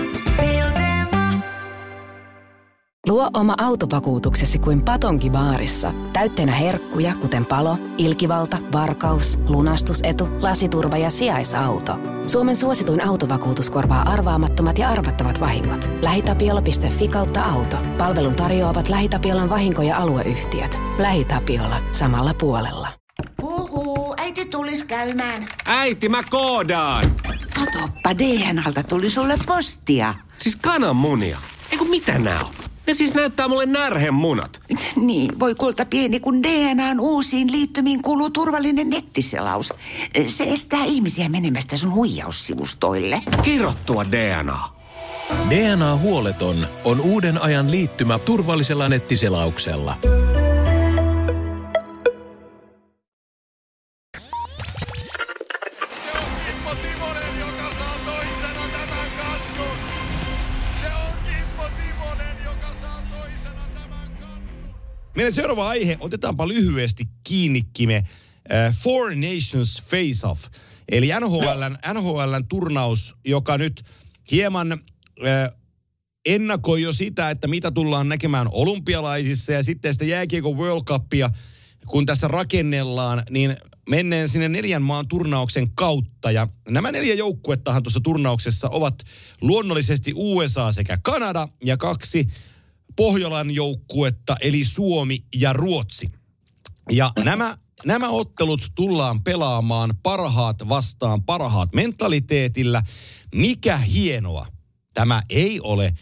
Luo oma autovakuutuksesi kuin Patonki baarissa. Täytteenä herkkuja, kuten palo, ilkivalta, varkaus, lunastusetu, lasiturva ja sijaisauto. Suomen suosituin autovakuutus korvaa arvaamattomat ja arvattavat vahingot. lähitapiola piste fi kautta auto. Palvelun tarjoavat LähiTapiolan vahinko- ja alueyhtiöt. LähiTapiola. Samalla puolella. Huhuu, äiti tulis käymään. Äiti, mä koodaan. Katoppa, D N A:lta tuli sulle postia. Siis kananmunia. Eiku mitä nää on? Ne siis näyttää mulle närhemunat. Niin, voi kulta pieni, kun D N A:n uusiin liittymiin kuuluu turvallinen nettiselaus. Se estää ihmisiä menemästä sun huijaussivustoille. Kirottua D N A. D N A-huoleton on uuden ajan liittymä turvallisella nettiselauksella. Meidän seuraava aihe, otetaanpa lyhyesti kiinnikimme, uh, Four Nations Face-Off. Eli N H L:n, N H L:n turnaus, joka nyt hieman uh, ennakoi jo sitä, että mitä tullaan näkemään olympialaisissa ja sitten sitä jääkiekon World Cupia, kun tässä rakennellaan, niin menneen sinne neljän maan turnauksen kautta. Ja nämä neljä joukkuettahan tuossa turnauksessa ovat luonnollisesti U S A sekä Kanada ja kaksi Pohjolan joukkuetta, eli Suomi ja Ruotsi. Ja nämä, nämä ottelut tullaan pelaamaan parhaat vastaan parhaat mentaliteetillä. Mikä hienoa. Tämä ei ole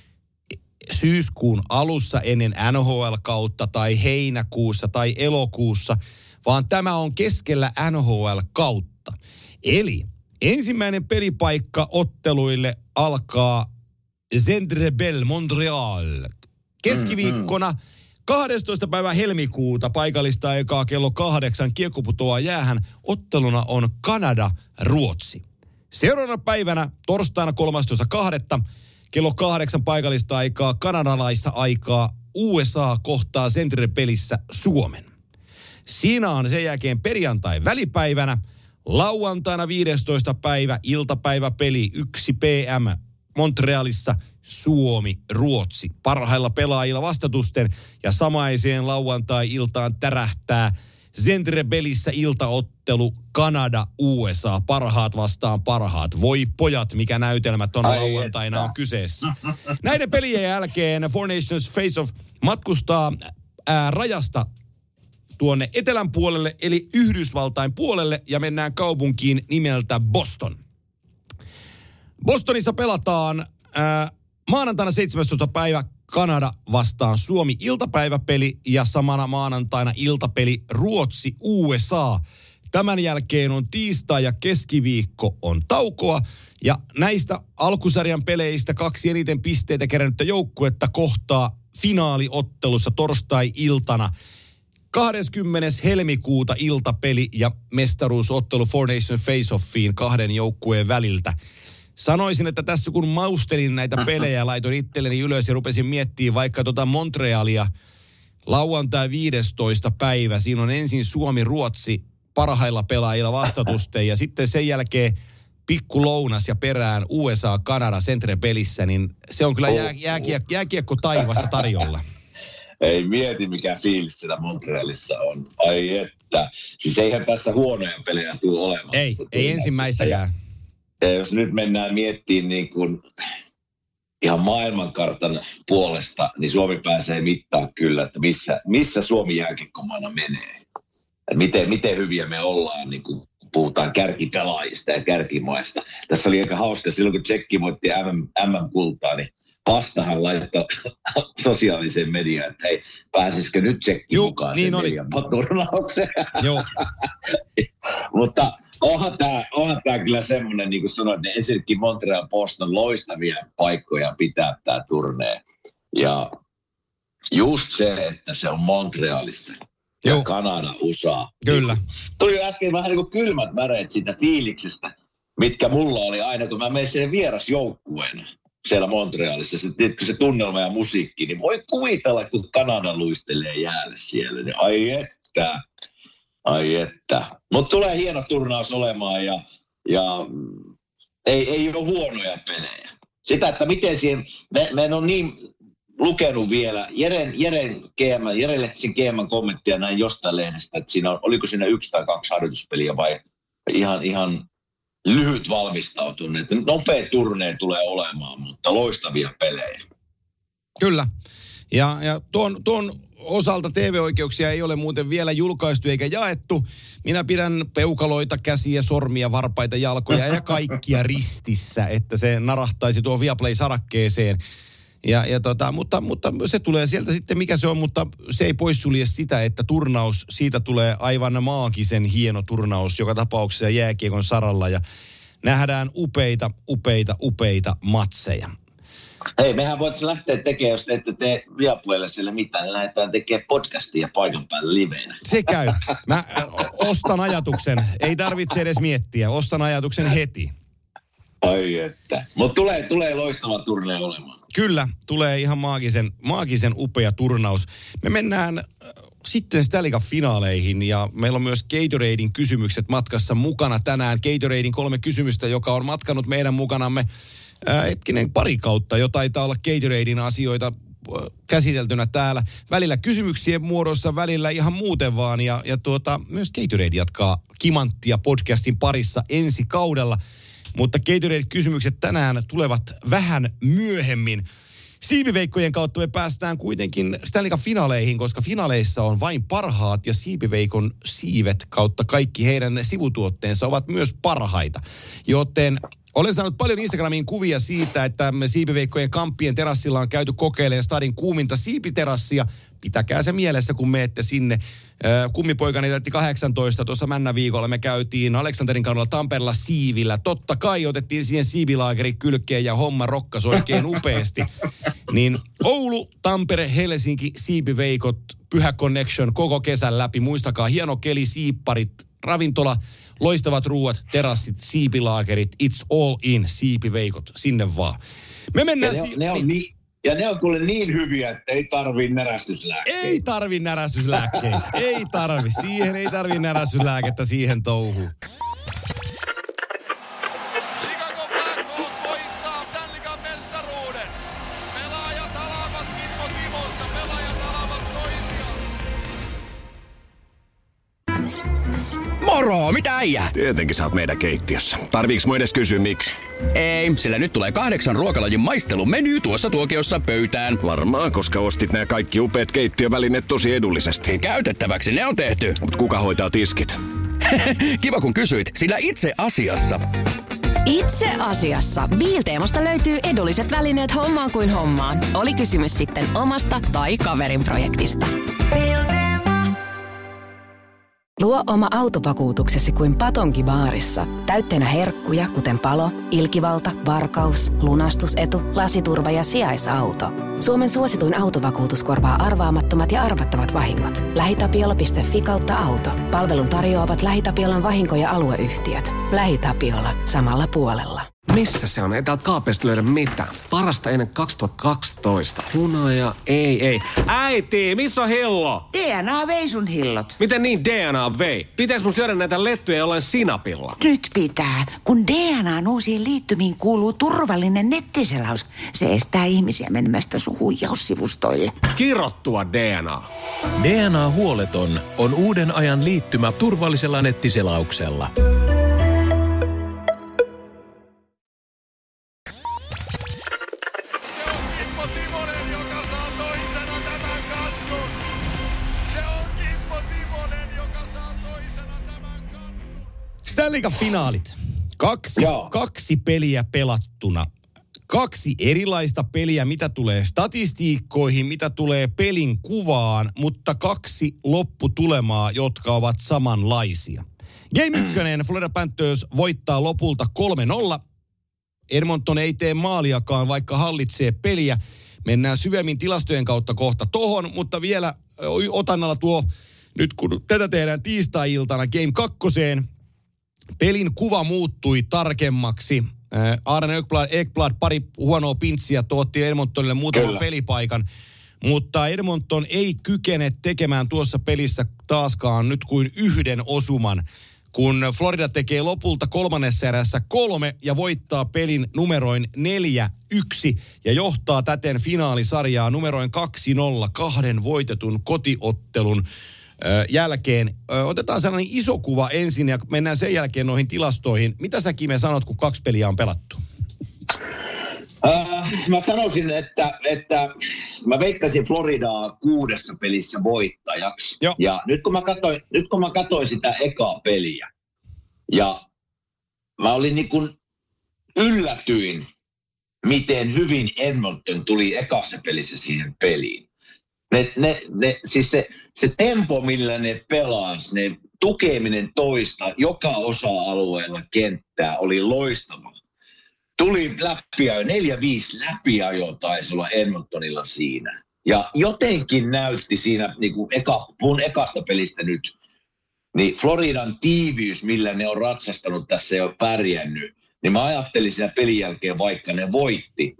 syyskuun alussa ennen N H L-kautta tai heinäkuussa tai elokuussa, vaan tämä on keskellä N H L-kautta. Eli ensimmäinen pelipaikka otteluille alkaa Centre Bell Montreal. Keskiviikkona kahdestoista päivä helmikuuta paikallista aikaa kello kahdeksan kiekko putoaa jäähän. Otteluna on Kanada-Ruotsi. Seuraavana päivänä torstaina kolmastoista toista kello kahdeksan paikallista aikaa kanadalaista aikaa U S A kohtaa Centre-pelissä Suomen. Siinä on sen jälkeen perjantai välipäivänä, lauantaina viidestoista päivä iltapäiväpeli yksi p m Montrealissa Suomi-Ruotsi. Parhailla pelaajilla vastatusten ja samaiseen lauantai-iltaan tärähtää Centre-pelissä iltaottelu Kanada-U S A. Parhaat vastaan parhaat. Voi pojat, mikä näytelmä tuona lauantaina on kyseessä. Näiden pelien jälkeen Four Nations Face-Off matkustaa ää, rajasta tuonne etelän puolelle, eli Yhdysvaltain puolelle, ja mennään kaupunkiin nimeltä Boston. Bostonissa pelataan äh, maanantaina seitsemästoista päivä Kanada vastaan Suomi iltapäiväpeli ja samana maanantaina iltapeli Ruotsi U S A. Tämän jälkeen on tiistai ja keskiviikko on taukoa ja näistä alkusarjan peleistä kaksi eniten pisteitä kerännyttä joukkuetta kohtaa finaaliottelussa torstai-iltana. kahdeskymmenes helmikuuta iltapeli ja mestaruusottelu Four Nation Face-Offiin kahden joukkueen väliltä. Sanoisin, että tässä kun maustelin näitä pelejä, laitoin itselleni ylös ja rupesin miettimään vaikka tota Montrealia lauantai viidestoista päivä. Siinä on ensin Suomi-Ruotsi parhailla pelaajilla vastatusten ja sitten sen jälkeen pikku lounas ja perään U S A-Kanada Centre-pelissä, niin se on kyllä jää, jääkiekko, jääkiekko taivassa tarjolla. Ei mieti, mikä fiilis siellä Montrealissa on. Ai että. Siis eihän tässä huonoja pelejä tule olemaan. Ei, ei ensimmäistäkään. Ja jos nyt mennään miettimään niin kuin ihan maailmankartan puolesta, niin Suomi pääsee mittaan kyllä, että missä, missä Suomi jääkiekkomaana menee. Että miten, miten hyviä me ollaan, niin kuin puhutaan kärkipelaajista ja kärkimaista. Tässä oli aika hauska, silloin kun Tsekki voitti M M-kultaa, niin Pastahan laittoi sosiaaliseen mediaan, että hei, pääsisikö nyt Tsekki Juh, mukaan niin sen neljänpoturnaukseen. Joo. Mutta onhan tämä, onhan tämä kyllä semmoinen, niin kuin sanoin, että ensinnäkin Montreal Boston loistavia paikkoja pitää tämä turnee. Ja just se, että se on Montrealissa. Ja Joo. Kanada, U S A. Kyllä. Tuli äsken vähän niin kuin kylmät väreet siitä fiiliksestä, mitkä mulla oli aina, kun mä menin sen vierasjoukkueena siellä Montrealissa. Se, se tunnelma ja musiikki, niin voi kuvitella, kun Kanada luistelee jäälle siellä. Niin ai että, ai että. Mutta tulee hieno turnaus olemaan ja, ja ei, ei ole huonoja pelejä. Sitä, että miten siihen, me, me en ole niin lukenut vielä Jeren, Jeren, G M, Jeren Lehtisen G M:n kommenttia näin jostain lehdestä, että siinä on, oliko siinä yksi tai kaksi harjoituspeliä vai ihan, ihan lyhyt valmistautunut. Nopea turnee tulee olemaan, mutta loistavia pelejä. Kyllä. Ja, ja tuon, tuon osalta T V-oikeuksia ei ole muuten vielä julkaistu eikä jaettu. Minä pidän peukaloita, käsiä, sormia, varpaita, jalkoja ja kaikkia ristissä, että se narahtaisi tuo Viaplay-sarakkeeseen. Ja, ja tota, mutta, mutta se tulee sieltä sitten, mikä se on, mutta se ei poissulje sitä, että turnaus, siitä tulee aivan maagisen hieno turnaus joka tapauksessa jääkiekon saralla ja nähdään upeita, upeita, upeita matseja. Hei, mehän voitaisiin lähteä tekemään, jos te ette tee Viaplaylle sille mitään, niin lähdetään tekemään podcastia paikan päällä liveenä. Se käy. Mä ostan ajatuksen, ei tarvitse edes miettiä, ostan ajatuksen heti. Ai että. Mutta tulee, tulee loistava turneen olemaan. Kyllä, tulee ihan maagisen, maagisen upea turnaus. Me mennään äh, sitten Stanley Cup-finaaleihin ja meillä on myös Gatoradein kysymykset matkassa mukana tänään. Gatoradein kolme kysymystä, joka on matkanut meidän mukanamme äh, hetkinen pari kautta. Jo taitaa olla Gatoradein asioita äh, käsiteltynä täällä. Välillä kysymyksien muodossa, välillä ihan muuten vaan. Ja, ja tuota, myös Gatorade jatkaa Kimanttia podcastin parissa ensi kaudella. Mutta Gatorade-kysymykset tänään tulevat vähän myöhemmin. Siipiveikkojen kautta me päästään kuitenkin Stanley Cup-finaaleihin, koska finaaleissa on vain parhaat ja Siipiveikon siivet kautta kaikki heidän sivutuotteensa ovat myös parhaita. Joten olen saanut paljon Instagramiin kuvia siitä, että Siipiveikkojen kamppien terassilla on käyty kokeilemaan stadin kuuminta siipiterassia. Pitäkää se mielessä, kun menette sinne. Kummipoikani täytti kahdeksantoista. Tuossa männäviikolla me käytiin Aleksanterin kadulla Tampereella siivillä. Totta kai otettiin siihen siivilaageri kylkeen ja homma rokkas oikein upeasti. Niin Oulu, Tampere, Helsinki, Siipiveikot, Pyhä Connection koko kesän läpi. Muistakaa, hieno keli, siipparit, ravintola, loistavat ruuat, terassit, siipilaakerit. It's all in, Siipiveikot. Sinne vaan. Me mennään... Ja ne, on, ne on niin... Ja ne on kuule niin hyviä, että ei tarvii närästyslääkkeitä. Ei tarvii närästyslääkkeitä. Ei tarvi. Siihen ei tarvii närästyslääkettä siihen touhuun. Chicago Blackhawks voittaa Stanley Cup -mestaruuden. Pelaajat alavat Kimmo Timosta. Pelaajat alavat toisiaan. Moro, mitä äijää? Tietenkin sä oot meidän keittiössä. Tarviiks mun edes kysyä miksi? Ei, sillä nyt tulee kahdeksan ruokalajin maistelumeny tuossa tuokiossa pöytään. Varmaan, koska ostit nämä kaikki upeat keittiövälineet tosi edullisesti. Käytettäväksi ne on tehty. Mut kuka hoitaa tiskit? Kiva kun kysyit, sillä itse asiassa... Itse asiassa Biilteemosta löytyy edulliset välineet hommaan kuin hommaan. Oli kysymys sitten omasta tai kaverin projektista. Luo oma autovakuutuksesi kuin patonkibaarissa. Täytteenä herkkuja, kuten palo, ilkivalta, varkaus, lunastusetu, lasiturva ja sijaisauto. Suomen suosituin autovakuutus korvaa arvaamattomat ja arvattavat vahingot. LähiTapiola piste fi kautta auto. Palvelun tarjoavat LähiTapiolan vahinko- ja alueyhtiöt. LähiTapiola. Samalla puolella. Missä se on? Ei täältä kaapeista löydä mitään. Parasta ennen kaksituhattakaksitoista. Hunaja, ei, ei. Äiti, missä on hillo? D N A vei sun hillot. Miten niin D N A vei? Pitääkö mun syödä näitä lettuja jollain sinapilla? Nyt pitää, kun D N A:n uusiin liittymiin kuuluu turvallinen nettiselaus. Se estää ihmisiä menemästä sun huijaussivustoille. Kirottua D N A. D N A huoleton on uuden ajan liittymä turvallisella nettiselauksella. Stanley Cup-finaalit. Kaksi, kaksi peliä pelattuna. Kaksi erilaista peliä, mitä tulee statistiikkoihin, mitä tulee pelin kuvaan, mutta kaksi lopputulemaa, jotka ovat samanlaisia. Game ykkönen, Florida Panthers voittaa lopulta kolme nolla. Edmonton ei tee maaliakaan, vaikka hallitsee peliä. Mennään syvemmin tilastojen kautta kohta tohon, mutta vielä otannalla tuo, nyt kun tätä tehdään tiistai-iltana Game kakkoseen, pelin kuva muuttui tarkemmaksi. Äh, Aaron Ekblad, Ekblad pari huonoa pintsiä tuotti Edmontonille muutaman Kyllä. pelipaikan. Mutta Edmonton ei kykene tekemään tuossa pelissä taaskaan nyt kuin yhden osuman. Kun Florida tekee lopulta kolmannessa erässä kolme ja voittaa pelin numeroin neljä yksi ja johtaa täten finaalisarjaa numeroin kaksi nolla kahden voitetun kotiottelun jälkeen. Otetaan sellainen iso kuva ensin ja mennään sen jälkeen noihin tilastoihin. Mitä sä, Kime, sanot, kun kaksi peliä on pelattu? Äh, mä sanoisin, että, että mä veikkasin Floridaa kuudessa pelissä voittajaksi. Joo. Ja nyt kun, mä katsoin, nyt kun mä katsoin sitä ekaa peliä ja mä olin niin kuin yllätyin, miten hyvin Edmonton tuli ekassa pelissä siihen peliin. Ne, ne, ne, siis se, se tempo, millä ne pelasi, ne tukeminen toista joka osa-alueella kenttää oli loistava. Tuli läpiajo, neljä viisi läpiajoa taisi olla Edmontonilla siinä. Ja jotenkin näytti siinä, niin kuin eka, puhun ekasta pelistä nyt, niin Floridan tiiviys, millä ne on ratsastanut tässä ja pärjännyt, niin mä ajattelin siinä pelin jälkeen, vaikka ne voitti,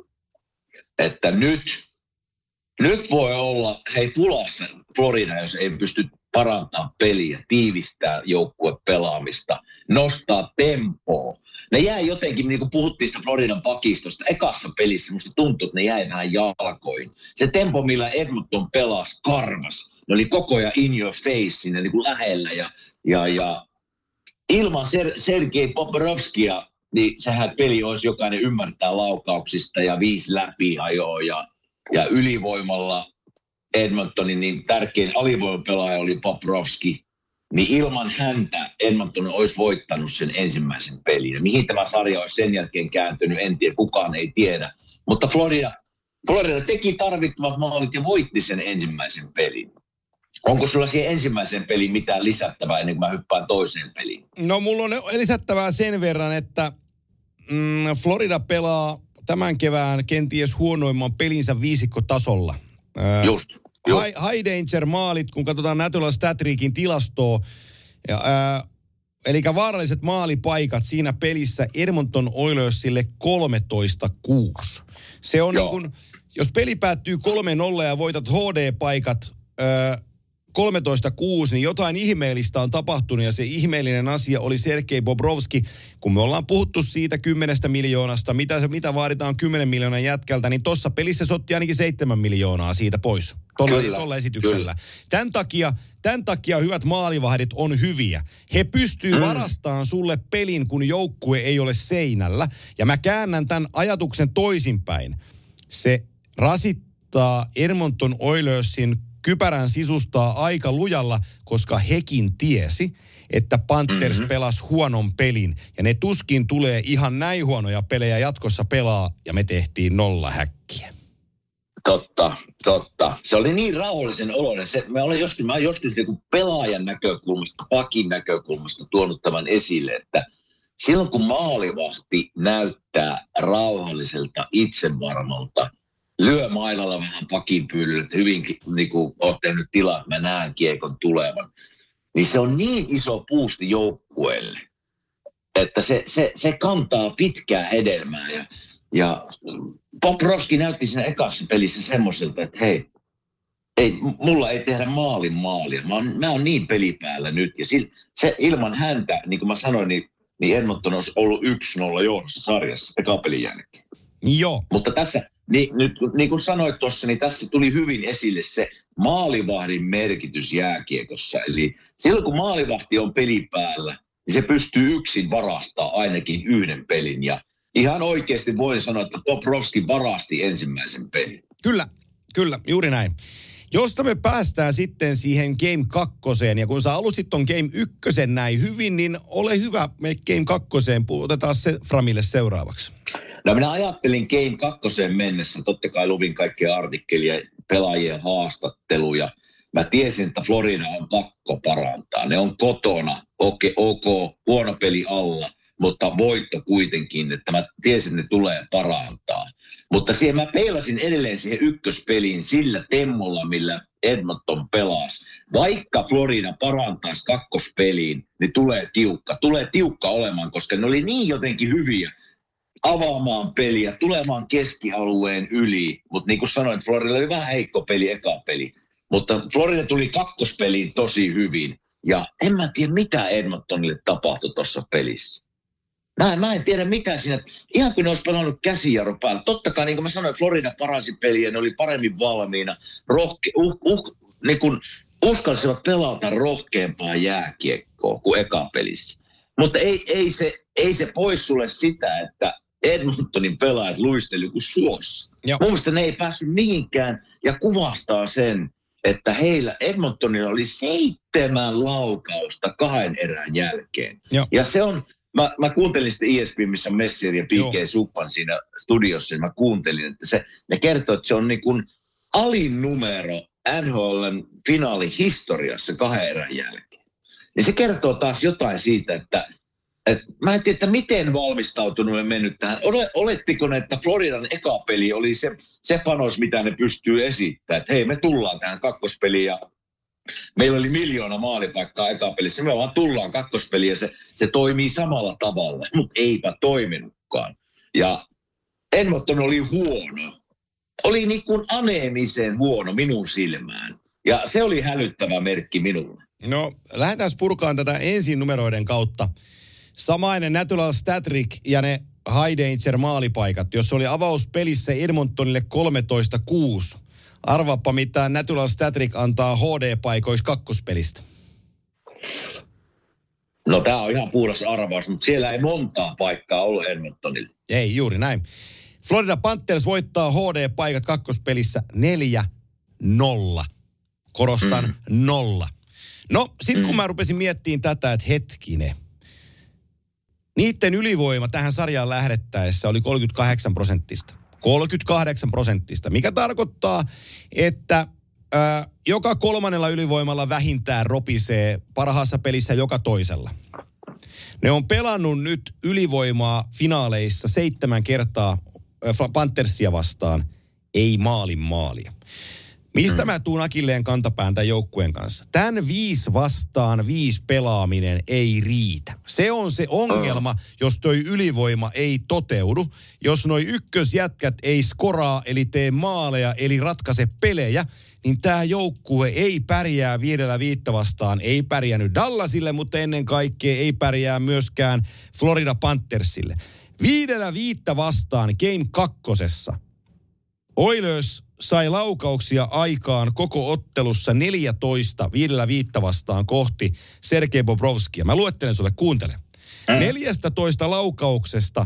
että nyt, nyt voi olla, hei pulassa Florida, jos ei pysty parantaa peliä, tiivistää joukkuepelaamista, nostaa tempoa. Ne jäi jotenkin, niin kuin puhuttiin sitä Floridan pakistosta, ekassa pelissä musta tuntui, että ne jäi vähän jalkoihin. Se tempo, millä Edmonton pelasi, karvas. Ne oli koko ajan in your face siinä niin kuin lähellä. Ja, ja, ja ilman Ser- Sergei Bobrovskia, niin sehän peli olisi jokainen ymmärtää laukauksista ja viisi läpiajoa. Ja, ja ylivoimalla Edmontonin niin tärkein alivoimapelaaja oli Bobrovski. Niin ilman häntä Edmonton olisi voittanut sen ensimmäisen pelin. Ja mihin tämä sarja olisi sen jälkeen kääntynyt, en tiedä, kukaan ei tiedä. Mutta Florida, Florida teki tarvittavat maalit ja voitti sen ensimmäisen pelin. Onko sulla siihen ensimmäiseen peliin mitään lisättävää ennen kuin mä hyppään toiseen peliin? No mulla on lisättävää sen verran, että mm, Florida pelaa tämän kevään kenties huonoimman pelinsä viisikkotasolla. Just. High, high danger maalit, kun katsotaan Natural Stat-Triikin tilastoa. Ja, ää, eli vaaralliset maalipaikat siinä pelissä Edmonton Oilersille kolmetoista kuusi. Se on niin kuin, jos peli päättyy kolme nolla ja voitat H D-paikat ää, kolmetoista kuusi, niin jotain ihmeellistä on tapahtunut ja se ihmeellinen asia oli Sergei Bobrovski. Kun me ollaan puhuttu siitä kymmenestä miljoonasta, mitä, mitä vaaditaan kymmenen miljoonan jätkältä, niin tuossa pelissä se otti ainakin seitsemän miljoonaa siitä pois. Tuolla esityksellä. Kyllä. Tämän takia, tämän takia hyvät maalivahdit on hyviä. He pystyy mm. varastamaan sulle pelin, kun joukkue ei ole seinällä. Ja mä käännän tämän ajatuksen toisinpäin. Se rasittaa Edmonton Oilersin kypärän sisustaa aika lujalla, koska hekin tiesi, että Panthers mm-hmm. pelasi huonon pelin. Ja ne tuskin tulee ihan näin huonoja pelejä jatkossa pelaa, ja me tehtiin nolla häkkiä. Totta, totta. Se oli niin rauhallisen oloinen. Se, mä olen joskus, mä olen joskus niin pelaajan näkökulmasta, pakin näkökulmasta tuonut tämän esille, että silloin kun maalivahti näyttää rauhalliselta, itsevarmalta, lyö mailalla vähän pakin pyllyllä, että hyvinkin niin kuin olet tehnyt tilaa, että mä näen kiekon tulevan, niin se on niin iso puusti joukkueelle, että se, se, se kantaa pitkää hedelmää. Ja, ja Bobrovski näytti siinä ekassa pelissä semmoiselta, että hei, ei, mulla ei tehdä maalin maalia. Mä oon, mä oon niin pelipäällä nyt. Ja sil, se ilman häntä, niin kuin mä sanoin, niin, niin Edmonton olisi ollut yksi nolla johdossa sarjassa eka pelin jälkeen. Joo. Mutta tässä, niin, nyt, niin kuin sanoit tuossa, niin tässä tuli hyvin esille se maalivahdin merkitys jääkiekossa. Eli silloin kun maalivahti on pelipäällä, niin se pystyy yksin varastaa ainakin yhden pelin. Ja ihan oikeasti voi sanoa, että Bobrovski varasti ensimmäisen pelin. Kyllä, kyllä, juuri näin. Josta me päästään sitten siihen Game kakkoseen, ja kun sä alustit ton Game ykkösen näin hyvin, niin ole hyvä, me Game kakkoseen, otetaan se Framille seuraavaksi. No minä ajattelin Game kakkoseen mennessä, totta kai luvin kaikkia artikkelia, pelaajien haastatteluja. Mä tiesin, että Florida on pakko parantaa. Ne on kotona, okei, ok, huono peli alla, mutta voitto kuitenkin, että mä tiesin, että ne tulee parantaa. Mutta siihen mä peilasin edelleen siihen ykköspeliin sillä temmolla, millä Edmonton pelasi. Vaikka Florida parantaisi kakkospeliin, niin tulee tiukka. Tulee tiukka olemaan, koska ne oli niin jotenkin hyviä avaamaan peliä, tulemaan keskialueen yli. Mutta niin kuin sanoin, Florida oli vähän heikko peli, eka peli. Mutta Florida tuli kakkospeliin tosi hyvin. Ja en mä tiedä, mitä Edmontonille tapahtui tuossa pelissä. Mä, mä en tiedä mitä siinä, ihan kun ne olisi pelannut käsijarru päällä. Totta kai, niin kuin mä sanoin, Florida paransi peliä, ne oli paremmin valmiina, rohke, uh, uh, niin kun uskalsivat pelata rohkeampaa jääkiekkoa kuin eka pelissä. Mutta ei, ei, se, ei se pois sulle sitä, että Edmontonin pelaajat luisteli kuin suossa. Joo. Mun mielestä ne ei päässyt mihinkään ja kuvastaa sen, että heillä Edmontonilla oli seitsemän laukausta kahden erän jälkeen. Joo. Ja se on... Mä, mä kuuntelin sitten E S P N, missä Messier ja P K Subban siinä studiossa, ja mä kuuntelin, että se, ne kertoo, että se on niin kuin alin numero N H L:n finaalihistoriassa kahden erän jälkeen. Ja se kertoo taas jotain siitä, että, että mä en tiedä, että miten valmistautunut ne mennyt tähän. Olettiko ne, että Floridan eka peli oli se, se panos, mitä ne pystyy esittämään, että hei, me tullaan tähän kakkospeliin ja meillä oli miljoona maalipaikkaa eka pelissä. Me vaan tullaan kakkospeliin ja se, se toimii samalla tavalla, mutta eipä toiminutkaan. Ja Edmonton oli huono. Oli niin kuin aneemisen huono minun silmään. Ja se oli hälyttävä merkki minulle. No, lähdetään purkaan tätä ensin numeroiden kautta. Samainen Natural Statrick ja ne High Danger maalipaikat, jos oli avauspelissä Edmontonille kolmetoista kuusi. Arvaappa, mitä Natural Statrick antaa H D-paikoissa kakkospelistä. No tämä on ihan puhdas arvaus, mutta siellä ei montaa paikkaa ollut Edmontonille. Ei, juuri näin. Florida Panthers voittaa H D-paikat kakkospelissä neljä nolla. Korostan mm. nolla. No, sit kun mm. mä rupesin miettimään tätä, että hetkinen. Niiden ylivoima tähän sarjaan lähdettäessä oli kolmekymmentäkahdeksan prosenttista. kolmekymmentäkahdeksan prosenttista, mikä tarkoittaa, että ää, joka kolmannella ylivoimalla vähintään ropisee parhaassa pelissä joka toisella. Ne on pelannut nyt ylivoimaa finaaleissa seitsemän kertaa ää, Panthersia vastaan, ei maalin maalia. Mistä mä tuun akilleen kantapään tämän joukkueen kanssa? Tämän viisi vastaan viisi pelaaminen ei riitä. Se on se ongelma, jos toi ylivoima ei toteudu. Jos noi ykkösjätkät ei skoraa, eli tee maaleja, eli ratkaise pelejä, niin tämä joukkue ei pärjää viidellä viittä vastaan. Ei pärjännyt Dallasille, mutta ennen kaikkea ei pärjää myöskään Florida Panthersille. Viidellä viittä vastaan Game kakkosessa. Oilers sai laukauksia aikaan koko ottelussa neljätoista viidellä viittä vastaan kohti Sergei Bobrovskia. Mä luettelen sulle, kuuntele. Mm. neljätoista laukauksesta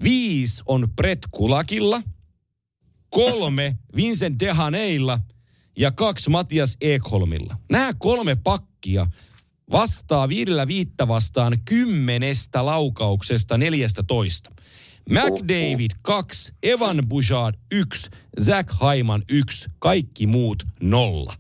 viisi on Brett Kulakilla, kolme Vincent Dehaneilla ja kaksi Matias Ekholmilla. Nämä kolme pakkia vastaa viidellä viittä vastaan kymmenestä laukauksesta neljästätoista. McDavid kaksi, Evan Bouchard yksi, Zach Hyman yksi, kaikki muut nolla.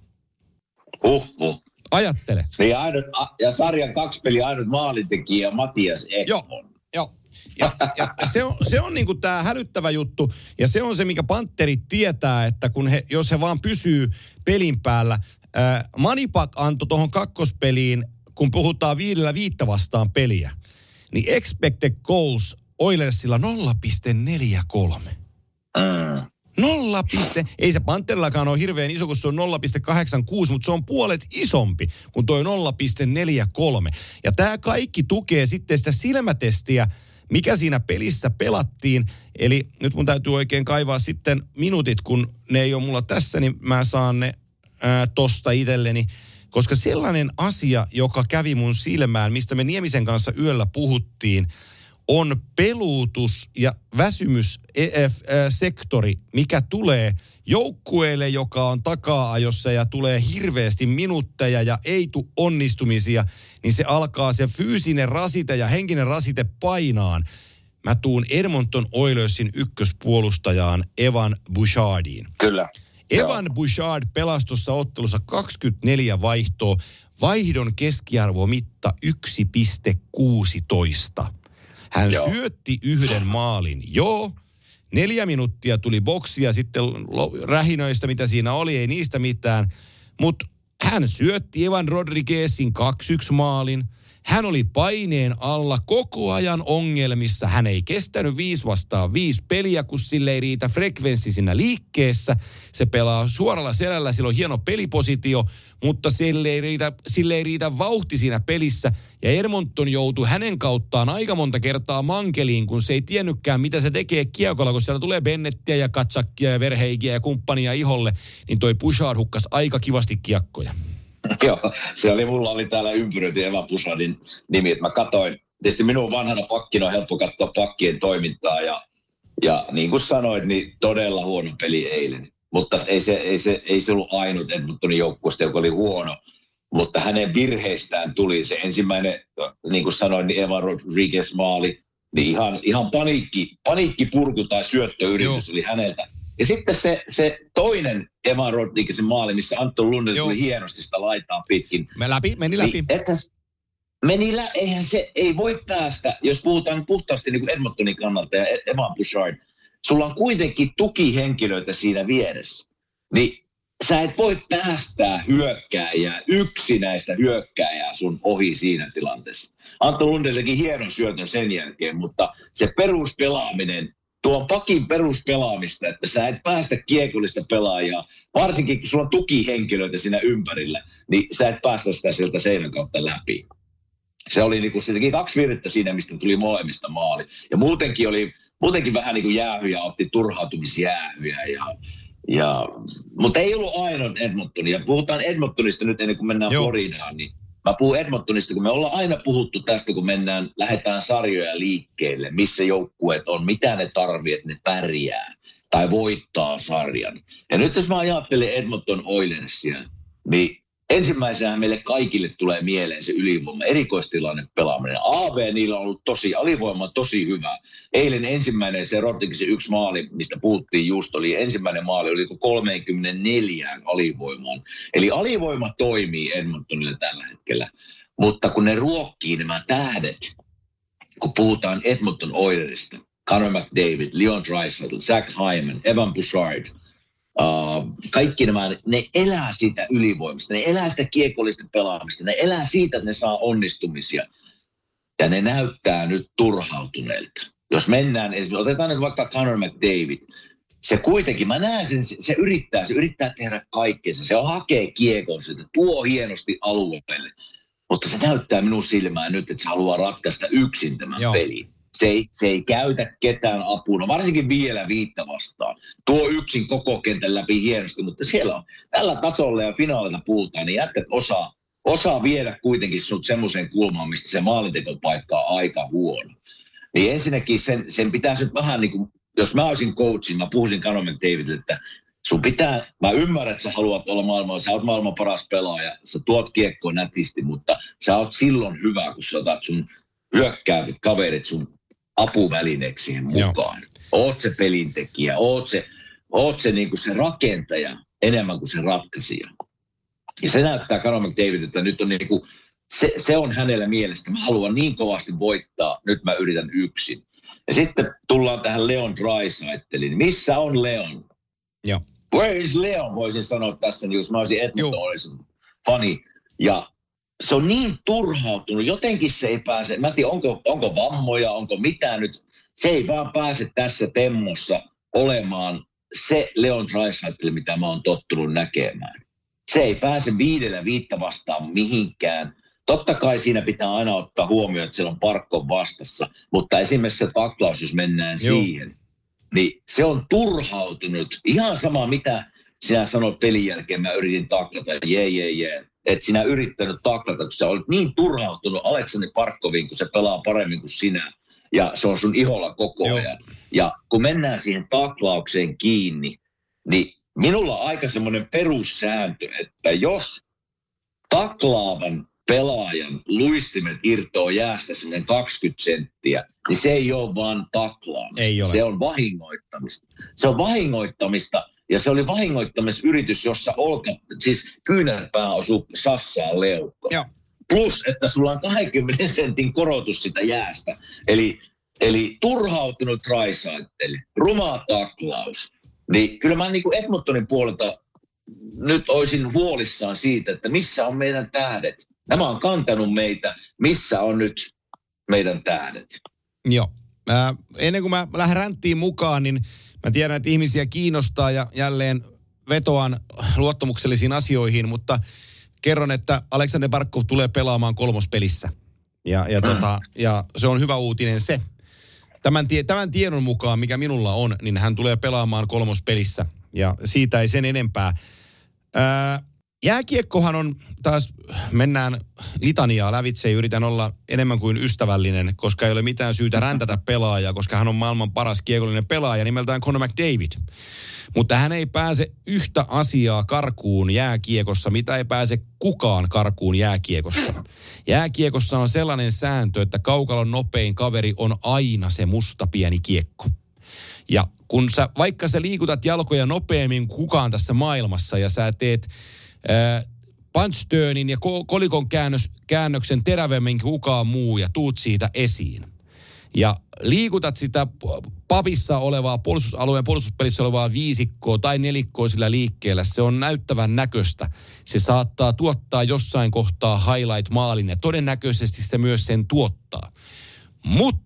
Uhuh. Ajattele. Niin ainut, ja sarjan kaksi peliä ainut maalintekijä Matias Ekholm. Joo, joo. Ja, ja se on, se on niinku tää hälyttävä juttu, ja se on se, mikä Panterit tietää, että kun he, jos he vaan pysyy pelin päällä. Äh, Manipak antoi tuohon kakkospeliin, kun puhutaan viidellä viittä vastaan peliä, niin expected goals Oilersilla nolla pilkku neljäkymmentäkolme. Mm. Nolla piste. Ei se Panterillakaan ole hirveän iso, kun se on nolla pilkku kahdeksankymmentäkuusi, mutta se on puolet isompi kuin toi nolla pilkku neljäkymmentäkolme. Ja tämä kaikki tukee sitten sitä silmätestiä, mikä siinä pelissä pelattiin. Eli nyt mun täytyy oikein kaivaa sitten minuutit, kun ne ei ole mulla tässä, niin mä saan ne ää, tosta itselleni. Koska sellainen asia, joka kävi mun silmään, mistä me Niemisen kanssa yöllä puhuttiin, on peluutus ja väsymyssektori, mikä tulee joukkueelle, joka on taka-ajossa ja tulee hirveästi minuutteja ja ei tule onnistumisia, niin se alkaa se fyysinen rasite ja henkinen rasite painaan. Mä tuun Edmonton Oilersin ykköspuolustajaan Evan Bouchardiin. Kyllä. Evan Bouchard pelasi tuossa ottelussa kaksikymmentäneljä vaihtoa, vaihdon keskiarvomitta yksi pilkku kuusitoista. Hän Joo. syötti yhden maalin. Joo, neljä minuuttia tuli boksia sitten rähinöistä, mitä siinä oli, ei niistä mitään. Mutta hän syötti Evan Rodriguezin kaksi yksi maalin. Hän oli paineen alla koko ajan ongelmissa. Hän ei kestänyt viisi vastaan viisi peliä, kun sille ei riitä frekvenssi siinä liikkeessä. Se pelaa suoralla selällä, sillä on hieno pelipositio, mutta sille ei riitä, sille ei riitä vauhti siinä pelissä. Ja Edmonton joutui hänen kauttaan aika monta kertaa mankeliin, kun se ei tiennytkään, mitä se tekee kiekolla, kun siellä tulee Bennettiä ja Katsakkia ja Verheigiä ja kumppania iholle, niin toi Bouchard hukkas aika kivasti kiekkoja. Joo, se oli, mulla oli täällä ympyröity Evan Bouchardin nimi, että mä katsoin, tietysti minun vanhana pakkina on helppo katsoa pakkien toimintaa ja, ja niin kuin sanoit, niin todella huono peli eilen. Mutta ei se, ei se, ei se ollut ainut Edmontonin joukkueesta, joka oli huono, mutta hänen virheistään tuli se ensimmäinen, niin kuin sanoin, niin Evan Rodriguez maali, niin ihan, ihan paniikki, paniikkipurku tai syöttöyritys oli häneltä. Ja sitten se, se toinen Evan Rodriguezin maali, missä Anton Lundell tuli hienosti sitä laitaa pitkin. Me läpi, meni läpi. Niin, että, meni lä- eihän se, ei voi päästä, jos puhutaan puhtaasti niin kuin Edmontonin kannalta ja Evan Bouchard, sulla on kuitenkin tukihenkilöitä siinä vieressä. Niin sä et voi päästää hyökkääjää, yksinäistä hyökkääjää sun ohi siinä tilanteessa. Anton Lundell teki hienon syötön sen jälkeen, mutta se peruspelaaminen, tuo pakin peruspelaamista, että sä et päästä kiekollista pelaajaa, varsinkin kun sulla on tukihenkilöitä siinä ympärillä, niin sä et päästä sitä sieltä seinän kautta läpi. Se oli niinku sieltäkin kaksi virrettä siinä, mistä tuli molemmista maali. Ja muutenkin oli, muutenkin vähän niin kuin jäähyjä, otti turhautumisjäähyjä. Ja, ja, mutta ei ollut ainoa Edmontonia. Puhutaan Edmontonista nyt ennen kuin mennään Joo. Floridaan, niin mä puhun Edmontonista, kun me ollaan aina puhuttu tästä, kun mennään, lähdetään sarjoja liikkeelle, missä joukkueet on, mitä ne tarvii, että ne pärjää tai voittaa sarjan. Ja nyt jos mä ajattelen Edmonton Oilersia, niin ensimmäisenä meille kaikille tulee mieleen se ylivoima, erikoistilanne pelaaminen. A V niillä on ollut tosi, alivoima on tosi hyvä. Eilen ensimmäinen, se Rodriguezin yksi maali, mistä puhuttiin just, oli ensimmäinen maali, oli kolmekymmentäneljä alivoimaan. Eli alivoima toimii Edmontonille tällä hetkellä. Mutta kun ne ruokkii nämä tähdet, kun puhutaan Edmonton Oilersista, Connor McDavid, Leon Draisaitl, Zach Hyman, Evan Bouchard, Uh, kaikki nämä, ne elää siitä ylivoimasta, ne elää sitä kiekollista pelaamista, ne elää siitä, että ne saa onnistumisia. Ja ne näyttää nyt turhautuneelta. Jos mennään, otetaan nyt vaikka Connor McDavid. Se kuitenkin, mä näen sen, se, se yrittää, se yrittää tehdä kaikkeensa. Se hakee kiekon, se tuo hienosti alueelle. Mutta se näyttää minun silmään nyt, että se haluaa ratkaista yksin tämän Joo. pelin. Se ei, se ei käytä ketään apuna, varsinkin vielä viittä vastaan. Tuo yksin koko kentän läpi hienosti, mutta siellä on tällä tasolla ja finaalilla puhutaan, niin jätkät osaa, osaa viedä kuitenkin sinut semmoiseen kulmaan, mistä se maalintekopaikka on aika huono. Niin ensinnäkin sen, sen pitäisi nyt vähän niin kuin, jos mä olisin coachin, mä puhuisin Connor McDavidille, että sun pitää, mä ymmärrän, että sä haluat olla maailman, sä oot maailman paras pelaaja, sä tuot kiekkoa nätisti, mutta sä oot silloin hyvä, kun sä otat sun hyökkäävät kaverit sun apuvälineeksi siihen mukaan. Joo. Oot se pelintekijä, oot se, oot se, niin kuin se rakentaja enemmän kuin se ratkaisija. Ja se näyttää Conor McDavid, että nyt on niin kuin, se, se on hänellä mielestä, mä haluan niin kovasti voittaa, nyt mä yritän yksin. Ja sitten tullaan tähän Leon Draisaitlin. Missä on Leon? Joo. Where is Leon, voisin sanoa tässä, jos mä olisin Edmonton olisin fani. Ja se on niin turhautunut, jotenkin se ei pääse, mä en tiedä, onko, onko vammoja, onko mitä nyt. Se ei vaan pääse tässä temmossa olemaan se Leon Draisaitl, mitä mä oon tottunut näkemään. Se ei pääse viidellä viittä vastaan mihinkään. Totta kai siinä pitää aina ottaa huomioon, että siellä on Parkko vastassa, mutta esimerkiksi se taklaus, jos mennään Joo. siihen, niin se on turhautunut. Ihan sama, mitä sinä sanoit pelin jälkeen, mä yritin taklata, jee, jee, jee. Että sinä yrittänyt taklata, kun sä olet niin turhautunut Aleksandr Parkkoviin, kun se pelaa paremmin kuin sinä. Ja se on sun iholla koko ajan. Joo. Ja kun mennään siihen taklaukseen kiinni, niin minulla on aika semmoinen perussääntö, että jos taklaavan pelaajan luistimet irtoo jäästä semmoinen kaksikymmentä senttiä, niin se ei ole vaan taklaamista. Ei ole. Se on vahingoittamista. Se on vahingoittamista, ja se oli vahingoittamisyritys, jossa olka, siis kyynärpää osuu Sassaan leukkoon. Joo. Plus, että sulla on kaksikymmentä sentin korotus sitä jäästä. Eli, eli turhautunut Draisaitl, ruma taklaus. Niin kyllä mä niin kuin Edmontonin puolelta nyt olisin huolissaan siitä, että missä on meidän tähdet. Nämä on kantanut meitä. Missä on nyt meidän tähdet? Joo. Äh, ennen kuin mä lähden ränttiin mukaan, niin mä tiedän, että ihmisiä kiinnostaa ja jälleen vetoan luottamuksellisiin asioihin, mutta kerron, että Aleksander Barkov tulee pelaamaan kolmospelissä. Ja, ja, mm. tota, ja se on hyvä uutinen se. Tämän, tie, tämän tiedon mukaan, mikä minulla on, niin hän tulee pelaamaan kolmospelissä. Ja siitä ei sen enempää. Ää, jääkiekkohan on taas, mennään litaniaa lävitse ja yritän olla enemmän kuin ystävällinen, koska ei ole mitään syytä räntätä pelaajaa, koska hän on maailman paras kiekollinen pelaaja nimeltään Conor McDavid. Mutta hän ei pääse yhtä asiaa karkuun jääkiekossa, mitä ei pääse kukaan karkuun jääkiekossa. Jääkiekossa on sellainen sääntö, että kaukalon nopein kaveri on aina se musta pieni kiekko. Ja kun sä, vaikka sä liikutat jalkoja nopeammin kuin kukaan tässä maailmassa ja sä teet äh, punch turnin ja kolikon käännös, käännöksen terävemmin kuin kukaan muu ja tuut siitä esiin. Ja liikutat sitä papissa olevaa puolustusalueen puolustuspelissä olevaa viisikkoa tai nelikkoa sillä liikkeellä. Se on näyttävän näköistä. Se saattaa tuottaa jossain kohtaa highlight-maalin ja todennäköisesti se myös sen tuottaa. Mutta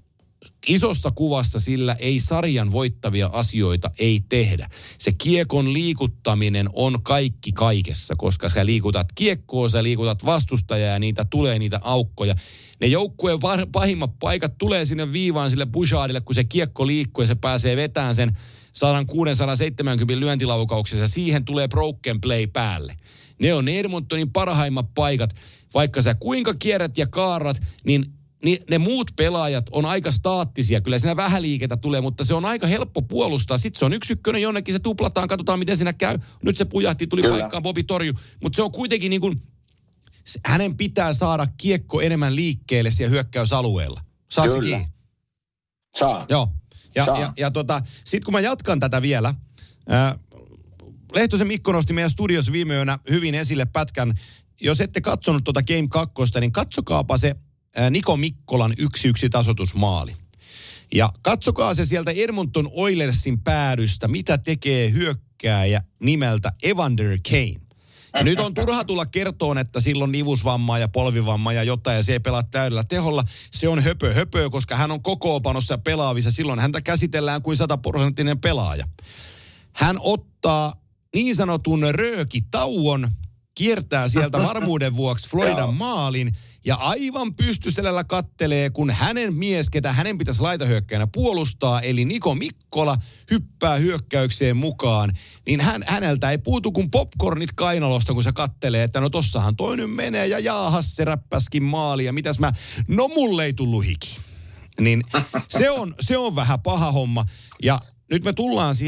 isossa kuvassa sillä ei sarjan voittavia asioita ei tehdä. Se kiekon liikuttaminen on kaikki kaikessa, koska sä liikutat kiekkoa, sä liikutat vastustajaa ja niitä tulee niitä aukkoja. Ne joukkueen pahimmat paikat tulee sinne viivaan sille Bouchardille, kun se kiekko liikkuu ja se pääsee vetämään sen sata kuusisataaseitsemänkymmentä lyöntilaukauksessa. Siihen tulee broken play päälle. Ne on Edmontonin parhaimmat paikat. Vaikka sä kuinka kierrät ja kaarat, niin niin ne muut pelaajat on aika staattisia. Kyllä siinä vähän liiketä tulee, mutta se on aika helppo puolustaa. Sitten se on yksi ykkönen jonnekin, se tuplataan, katsotaan miten siinä käy. Nyt se pujahti, tuli Kyllä. paikkaan, Bobi torju. Mutta se on kuitenkin niin kuin, hänen pitää saada kiekko enemmän liikkeelle siellä hyökkäysalueella. Saatko se kiinni? Saa. Joo. Ja, Saa. ja, ja tota, sitten kun mä jatkan tätä vielä, ää, Lehtosen Mikko nosti meidän studiossa viime yönä hyvin esille pätkän. Jos ette katsonut tuota Game kakkosta, niin katsokaapa se Niko Mikkolan yksi yksi tasoitusmaali. Ja katsokaa se sieltä Edmonton Oilersin päädystä, mitä tekee hyökkääjä nimeltä Evander Kane. Ja nyt on turha tulla kertoon, että silloin nivusvammaa ja polvivammaa ja jotain, ja se ei pelaa täydellä teholla. Se on höpö höpö, koska hän on kokoonpanossa pelaavissa. Silloin häntä käsitellään kuin sataprosenttinen pelaaja. Hän ottaa niin sanotun röökitauon, kiertää sieltä varmuuden vuoksi Floridan maalin ja aivan pystyselällä kattelee, kun hänen mies, ketä hänen pitäisi laitahyökkäjänä puolustaa, eli Niko Mikkola, hyppää hyökkäykseen mukaan, niin hän, häneltä ei puutu kuin popcornit kainalosta, kun se kattelee, että no tossahan toi nyt menee ja jaahas se räppäskin maali ja mitäs mä, no mulle ei tullut hiki. Niin se on, se on vähän paha homma ja nyt me tullaan siihen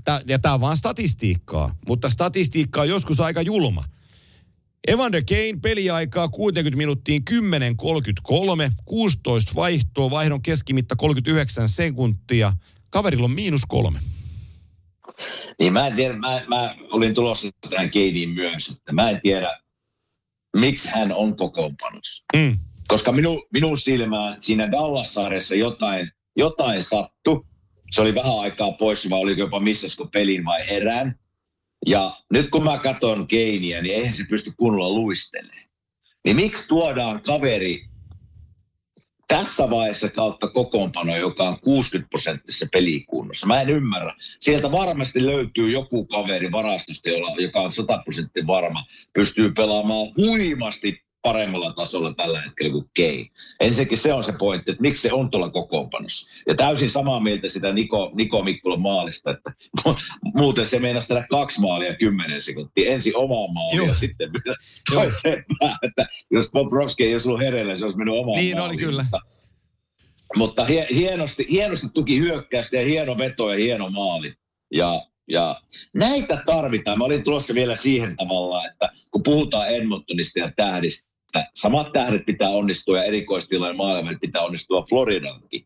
tää, ja tämä on vaan statistiikkaa, mutta statistiikka on joskus aika julma. Evander Kane peliaikaa kuusikymmentä minuuttiin kymmenen kolmekymmentäkolme, kuusitoista vaihtoa, vaihdon keskimitta kolmekymmentäyhdeksän sekuntia. Kaverilla on miinus kolme. Niin mä en tiedä, mä, mä olin tulossa tähän Kaneen myös, että mä en tiedä, miksi hän on kokoonpanossa. Mm. Koska minu, minun silmään siinä Dallas-sarjassa jotain, jotain sattui. Se oli vähän aikaa pois, vai oliko jopa missasko pelin vai erään. Ja nyt kun mä katson Kanea, niin eihän se pysty kunnolla luistelemaan. Niin miksi tuodaan kaveri tässä vaiheessa kautta kokoonpano, joka on kuusikymmentä prosenttisessa pelikunnossa? Mä en ymmärrä. Sieltä varmasti löytyy joku kaveri varastosta, joka on sata prosenttia varma, pystyy pelaamaan huimasti paremmalla tasolla tällä hetkellä kuin Kane. Ensinnäkin se on se pointti, että miksi se on tuolla kokoonpanossa. Ja täysin samaa mieltä sitä Niko, Niko Mikkolan maalista, että muuten se meinasi tehdä kaksi maalia kymmenen sekuntia. Ensin omaa maalia ja sitten vielä toiseen päähän, että jos Bobrovski ei olisi ollut hereillä, se olisi mennyt omaan niin maaliin. Niin oli kyllä. Mutta, mutta hie, hienosti, hienosti tuki hyökkäystä ja hieno veto ja hieno maali. Ja Ja näitä tarvitaan. Mä olin tulossa vielä siihen tavalla, että kun puhutaan Edmontonista ja tähdistä, samat tähdet pitää onnistua ja erikoistilanne maailmalla pitää onnistua Floridaltakin.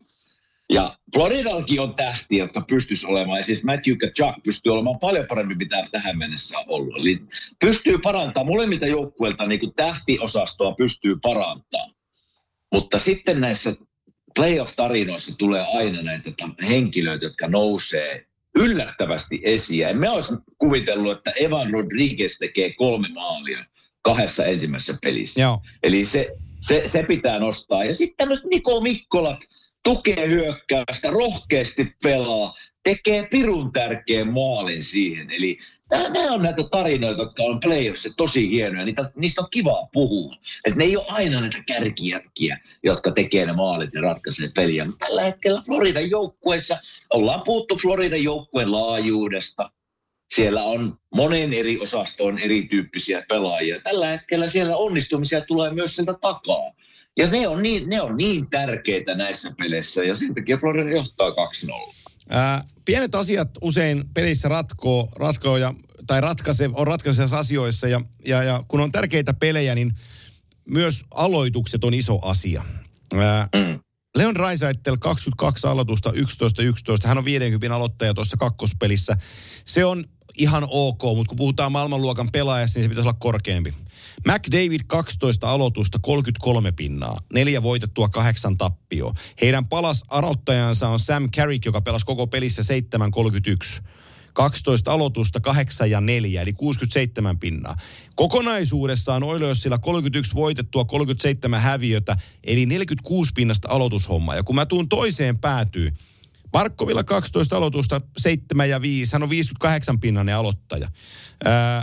Ja Floridaltakin on tähtiä, jotka pystyisi olemaan, ja siis Matthew Tkachuk pystyy olemaan paljon paremmin, mitä tähän mennessä on ollut. Eli pystyy parantamaan, molemmilta joukkueilta niin kuin tähtiosastoa pystyy parantamaan. Mutta sitten näissä playoff-tarinoissa tulee aina näitä henkilöitä, jotka nousee yllättävästi esiin. En mä olisi kuvitellut, että Evan Rodriguez tekee kolme maalia kahdessa ensimmäisessä pelissä. Joo. Eli se, se, se pitää nostaa. Ja sitten nyt Niko Mikkola tukee hyökkäystä, rohkeasti pelaa, tekee pirun tärkeän maalin siihen. Eli nämä on näitä tarinoita, jotka on playoffissa tosi hienoja. Niitä, niistä on kivaa puhua. Et ne ei ole aina näitä kärkijätkiä, jotka tekee ne maalit ja ratkaisee peliä. Mutta tällä hetkellä Floridan joukkueessa ollaan puhuttu Floridan joukkueen laajuudesta. Siellä on monen eri osastoon erityyppisiä pelaajia. Tällä hetkellä siellä onnistumisia tulee myös sieltä takaa. Ja ne on niin, ne on niin tärkeitä näissä peleissä, ja sen takia Florida johtaa kaksi nolla. Ää, pienet asiat usein pelissä ratkoo, ratkoo ja, tai ratkaise, on ratkaisevissa asioissa, ja, ja, ja kun on tärkeitä pelejä, niin myös aloitukset on iso asia. Ää, mm. Leon Draisaitl kaksikymmentäkaksi aloitusta, yksitoista yksitoista. Hän on viisikymmentä aloittaja tuossa kakkospelissä. Se on ihan ok, mutta kun puhutaan maailmanluokan pelaajasta, niin se pitäisi olla korkeampi. McDavid kaksitoista aloitusta, kolmekymmentäkolme pinnaa. Neljä voitettua, kahdeksan tappioa. Heidän palas aloittajansa on Sam Carrick, joka pelasi koko pelissä seitsemän kolmekymmentäyksi. kaksitoista aloitusta, kahdeksan ja neljä, eli kuusikymmentäseitsemän pinnaa. Kokonaisuudessaan Oilersilla kolmekymmentäyksi voitettua, kolmekymmentäseitsemän häviötä, eli neljäkymmentäkuusi pinnasta aloitushommaa. Ja kun mä tuun toiseen päätyyn, Barkovilla kaksitoista aloitusta, seitsemän ja viisi. Hän on viisikymmentäkahdeksan pinnainen aloittaja. Ää,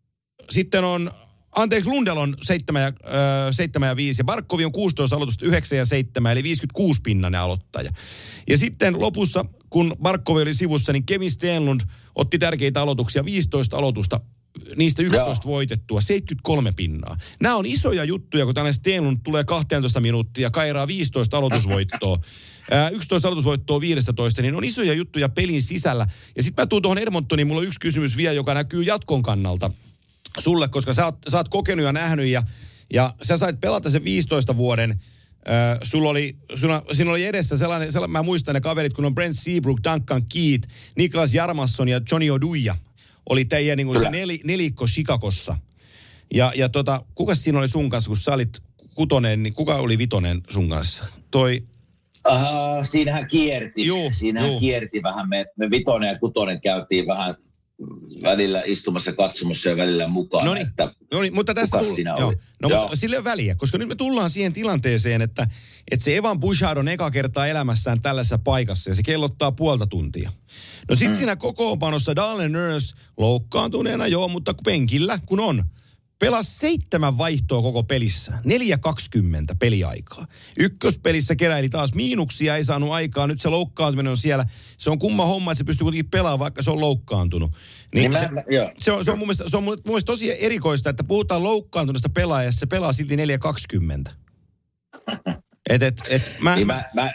sitten on, anteeksi, Lundell on seitsemän ja, ää, seitsemän ja viisi. Ja Barkovi on kuusitoista aloitusta, yhdeksän ja seitsemän, eli viisikymmentäkuusi pinnainen aloittaja. Ja sitten lopussa, kun Barkovi oli sivussa, niin Kevin Stenlund otti tärkeitä aloituksia, viisitoista aloitusta. Niistä yksitoista voitettua, seitsemänkymmentäkolme pinnaa. Nämä on isoja juttuja, kun tällainen Stenlund tulee kaksitoista minuuttia, kairaa viisitoista aloitusvoittoa, yksitoista aloitusvoittoa viisitoista, niin on isoja juttuja pelin sisällä. Ja sitten mä tuun tuohon Edmontoniin, mulla on yksi kysymys vielä, joka näkyy jatkon kannalta sulle, koska sä oot, sä oot kokenut ja nähnyt, ja, ja sä sait pelata sen viisitoista vuoden. Äh, sulla oli, sulla, siinä oli edessä sellainen, sellainen, mä muistan ne kaverit, kun on Brent Seabrook, Duncan Keith, Niklas Jarmasson ja Johnny Oduya. Oli teidän niin kuin se nel, nelikko Chicagossa. Ja, ja tota, kuka siinä oli sun kanssa, kun sä olit kutonen, niin kuka oli vitonen sun kanssa? Toi... Uh, siinähän kierti. Juu, siinähän juu. kierti vähän. Me, me vitonen ja kutonen käytiin vähän välillä istumassa katsomassa ja välillä mukaan. Noniin, että noniin, mutta tästä tull... joo. No, joo. Mutta sille on väliä, koska nyt me tullaan siihen tilanteeseen, että, että se Evan Bouchard on eka kertaa elämässään tällaisessa paikassa ja se kellottaa puolta tuntia. No sit mm. siinä kokoonpanossa Darnell Nurse loukkaantuneena, joo, mutta penkillä kun on. Pelasi seitsemän vaihtoa koko pelissä. neljä kaksikymmentä peliaikaa. Ykköspelissä keräili taas miinuksia, ei saanut aikaa. Nyt se loukkaantuminen on siellä. Se on kumma homma, että se pystyy kuitenkin pelaamaan, vaikka se on loukkaantunut. Niin niin se, mä, se, on, se, on mun mielestä, se on mun mielestä tosi erikoista, että puhutaan loukkaantuneesta pelaajasta, se pelaa silti neljä kaksikymmentä. Et, et, et, mä, niin mä, mä, mä, mä,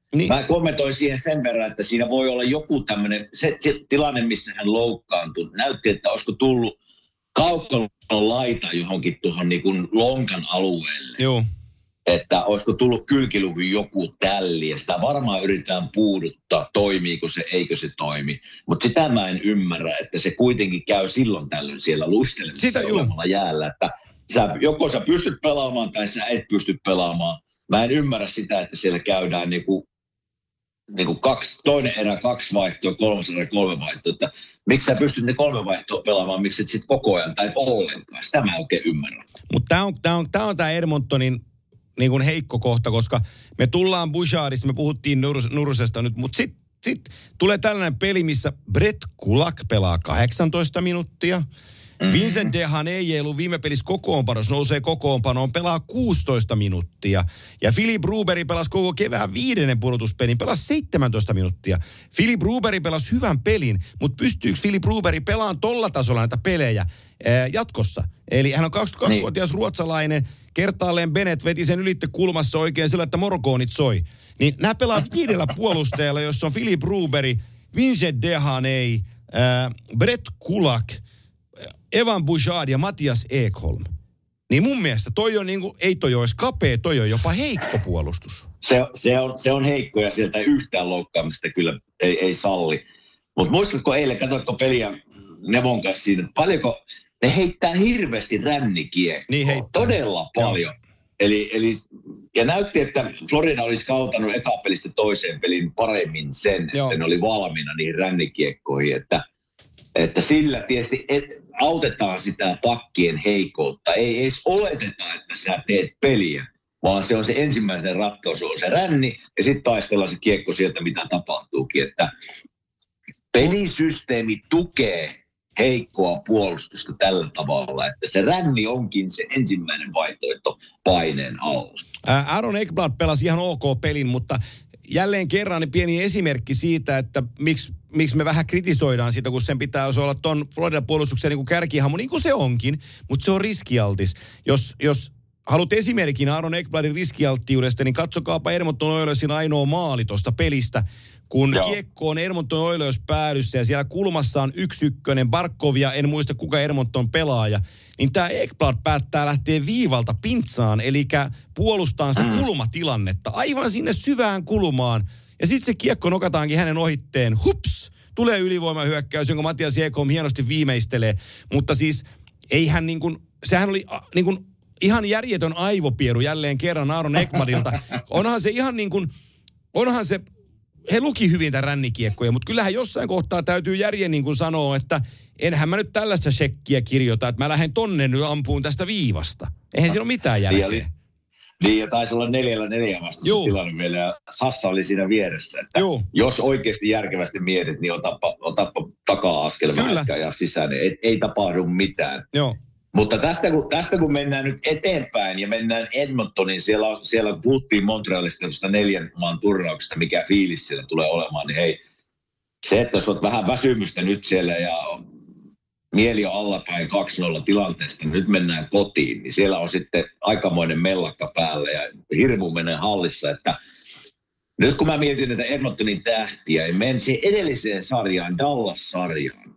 Niin. Mä kommentoin siihen sen verran, että siinä voi olla joku tämmöinen, se tilanne, missä hän loukkaantui, näytti, että olisiko tullut kaukalon laita johonkin tuohon niin kuin lonkan alueelle. Joo. Että olisiko tullut kylkiluhun joku tälli, ja sitä varmaan yritetään puuduttaa, toimiiko se, eikö se toimi. Mutta sitä mä en ymmärrä, että se kuitenkin käy silloin tällöin siellä luistelemassa olemalla jäällä, että sä, joko sä pystyt pelaamaan tai sä et pysty pelaamaan. Mä en ymmärrä sitä, että siellä käydään niinku, niinku kaksi, toinen erä kaksi vaihtoa, kolmas erä kolme vaihtoa. Että miksi sä pystyt ne kolme vaihtoa pelaamaan, miksi et sit koko ajan tai et ollenkaan. Sitä mä en oikein ymmärrä. Mutta tää on tää on, tää on tää Edmontonin niin kuin heikko kohta, koska me tullaan Bouchardista, me puhuttiin Nurs, Nursesta nyt, mutta sitten sit tulee tällainen peli, missä Brett Kulak pelaa kahdeksantoista minuuttia. Mm-hmm. Vincent Dehaene ei ollut viime pelissä kokoonpanossa, nousee kokoonpanoon, pelaa kuusitoista minuuttia. Ja Philip Broberg pelasi koko kevään viidennen pudotuspelin, pelasi seitsemäntoista minuuttia. Philip Broberg pelasi hyvän pelin, mutta pystyykö Philip Broberg pelaamaan tolla tasolla näitä pelejä ää, jatkossa? Eli hän on kaksikymmentäkaksivuotias niin. ruotsalainen, kertaalleen Bennett veti sen ylitte kulmassa oikein sillä, että morkoonit soi. Niin nämä pelaa viidellä puolustajalla, jossa on Philip Broberg, Vincent Dehaene, ää, Brett Kulak, Evan Bouchard ja Mattias Ekholm. Niin mun mielestä toi on niinku, ei toi olisi kapea, toi on jopa heikko puolustus. Se, se, on, se on heikko ja sieltä ei yhtään loukkaamista kyllä ei, ei salli. Mutta muistatko eilen, katsoitko peliä Nevon kanssa siinä, paljonko ne heittää hirveästi rännikiekkoa. Niin heittää. Todella paljon. Eli, eli, ja näytti, että Florida olisi kautanut eka pelistä toiseen pelin paremmin sen, Joo. että ne oli valmiina niihin rännikiekkoihin, että Että sillä tietysti et, autetaan sitä pakkien heikoutta. Ei edes oleteta, että sä teet peliä, vaan se on se ensimmäinen ratkaisu, on se ränni, ja sitten taistellaan se kiekko sieltä, mitä tapahtuukin. Että pelisysteemi tukee heikkoa puolustusta tällä tavalla, että se ränni onkin se ensimmäinen vaihtoehto paineen alla. Aaron Ekblad pelasi ihan ok pelin, mutta jälleen kerran niin pieni esimerkki siitä, että miksi miksi me vähän kritisoidaan sitä, kun sen pitää olla ton Florida-puolustuksen niin kuin kärkihamu, niin kuin se onkin, mutta se on riskialtis. Jos, jos haluat esimerkin Aaron Ekbladin riskialttiudesta, niin katsokaapa Edmonton Oilersin ainoa maali tuosta pelistä, kun Joo. kiekko on Edmonton Oilers päädyssä ja siellä kulmassa on yksi ykkönen Barkovia, en muista kuka Edmonton pelaaja, niin tämä Ekblad päättää lähteä viivalta pintsaan, eli puolustaa sitä mm. kulmatilannetta aivan sinne syvään kulmaan. Ja sitten se kiekko nokataankin hänen ohitteen. Hups! Tulee ylivoimahyökkäys, jonka Mattias Ekholm hienosti viimeistelee. Mutta siis eihän niin kuin, sehän oli niin kuin ihan järjetön aivopieru jälleen kerran Aaron Ekbladilta. Onhan se ihan niin kuin, onhan se, he luki hyvin tämän rännikiekkoja, mutta kyllähän jossain kohtaa täytyy järjen niin kuin sanoa, että enhän mä nyt tällaista shekkiä kirjoita, että mä lähden tonne nyt ampuun tästä viivasta. Eihän siinä ole mitään järkeä. Niin, ja taisi olla neljällä neljä vasta se tilanne vielä, ja Sassa oli siinä vieressä. Että jos oikeasti järkevästi mietit, niin otappa, otappa taka-askel vähän ja sisään, niin ei, ei tapahdu mitään. Joo. Mutta tästä kun, tästä kun mennään nyt eteenpäin ja mennään Edmontoniin, siellä, siellä puhuttiin Montrealista tuosta neljän maan turnauksesta, mikä fiilis siellä tulee olemaan, niin hei, se, että jos olet vähän väsymystä nyt siellä ja mieli on allapäin kaksi nolla tilanteesta, nyt mennään kotiin, niin siellä on sitten aikamoinen mellakka päällä ja hirmu menee hallissa, että nyt kun mä mietin näitä Edmontonin tähtiä ja menen siihen edelliseen sarjaan, Dallas-sarjaan,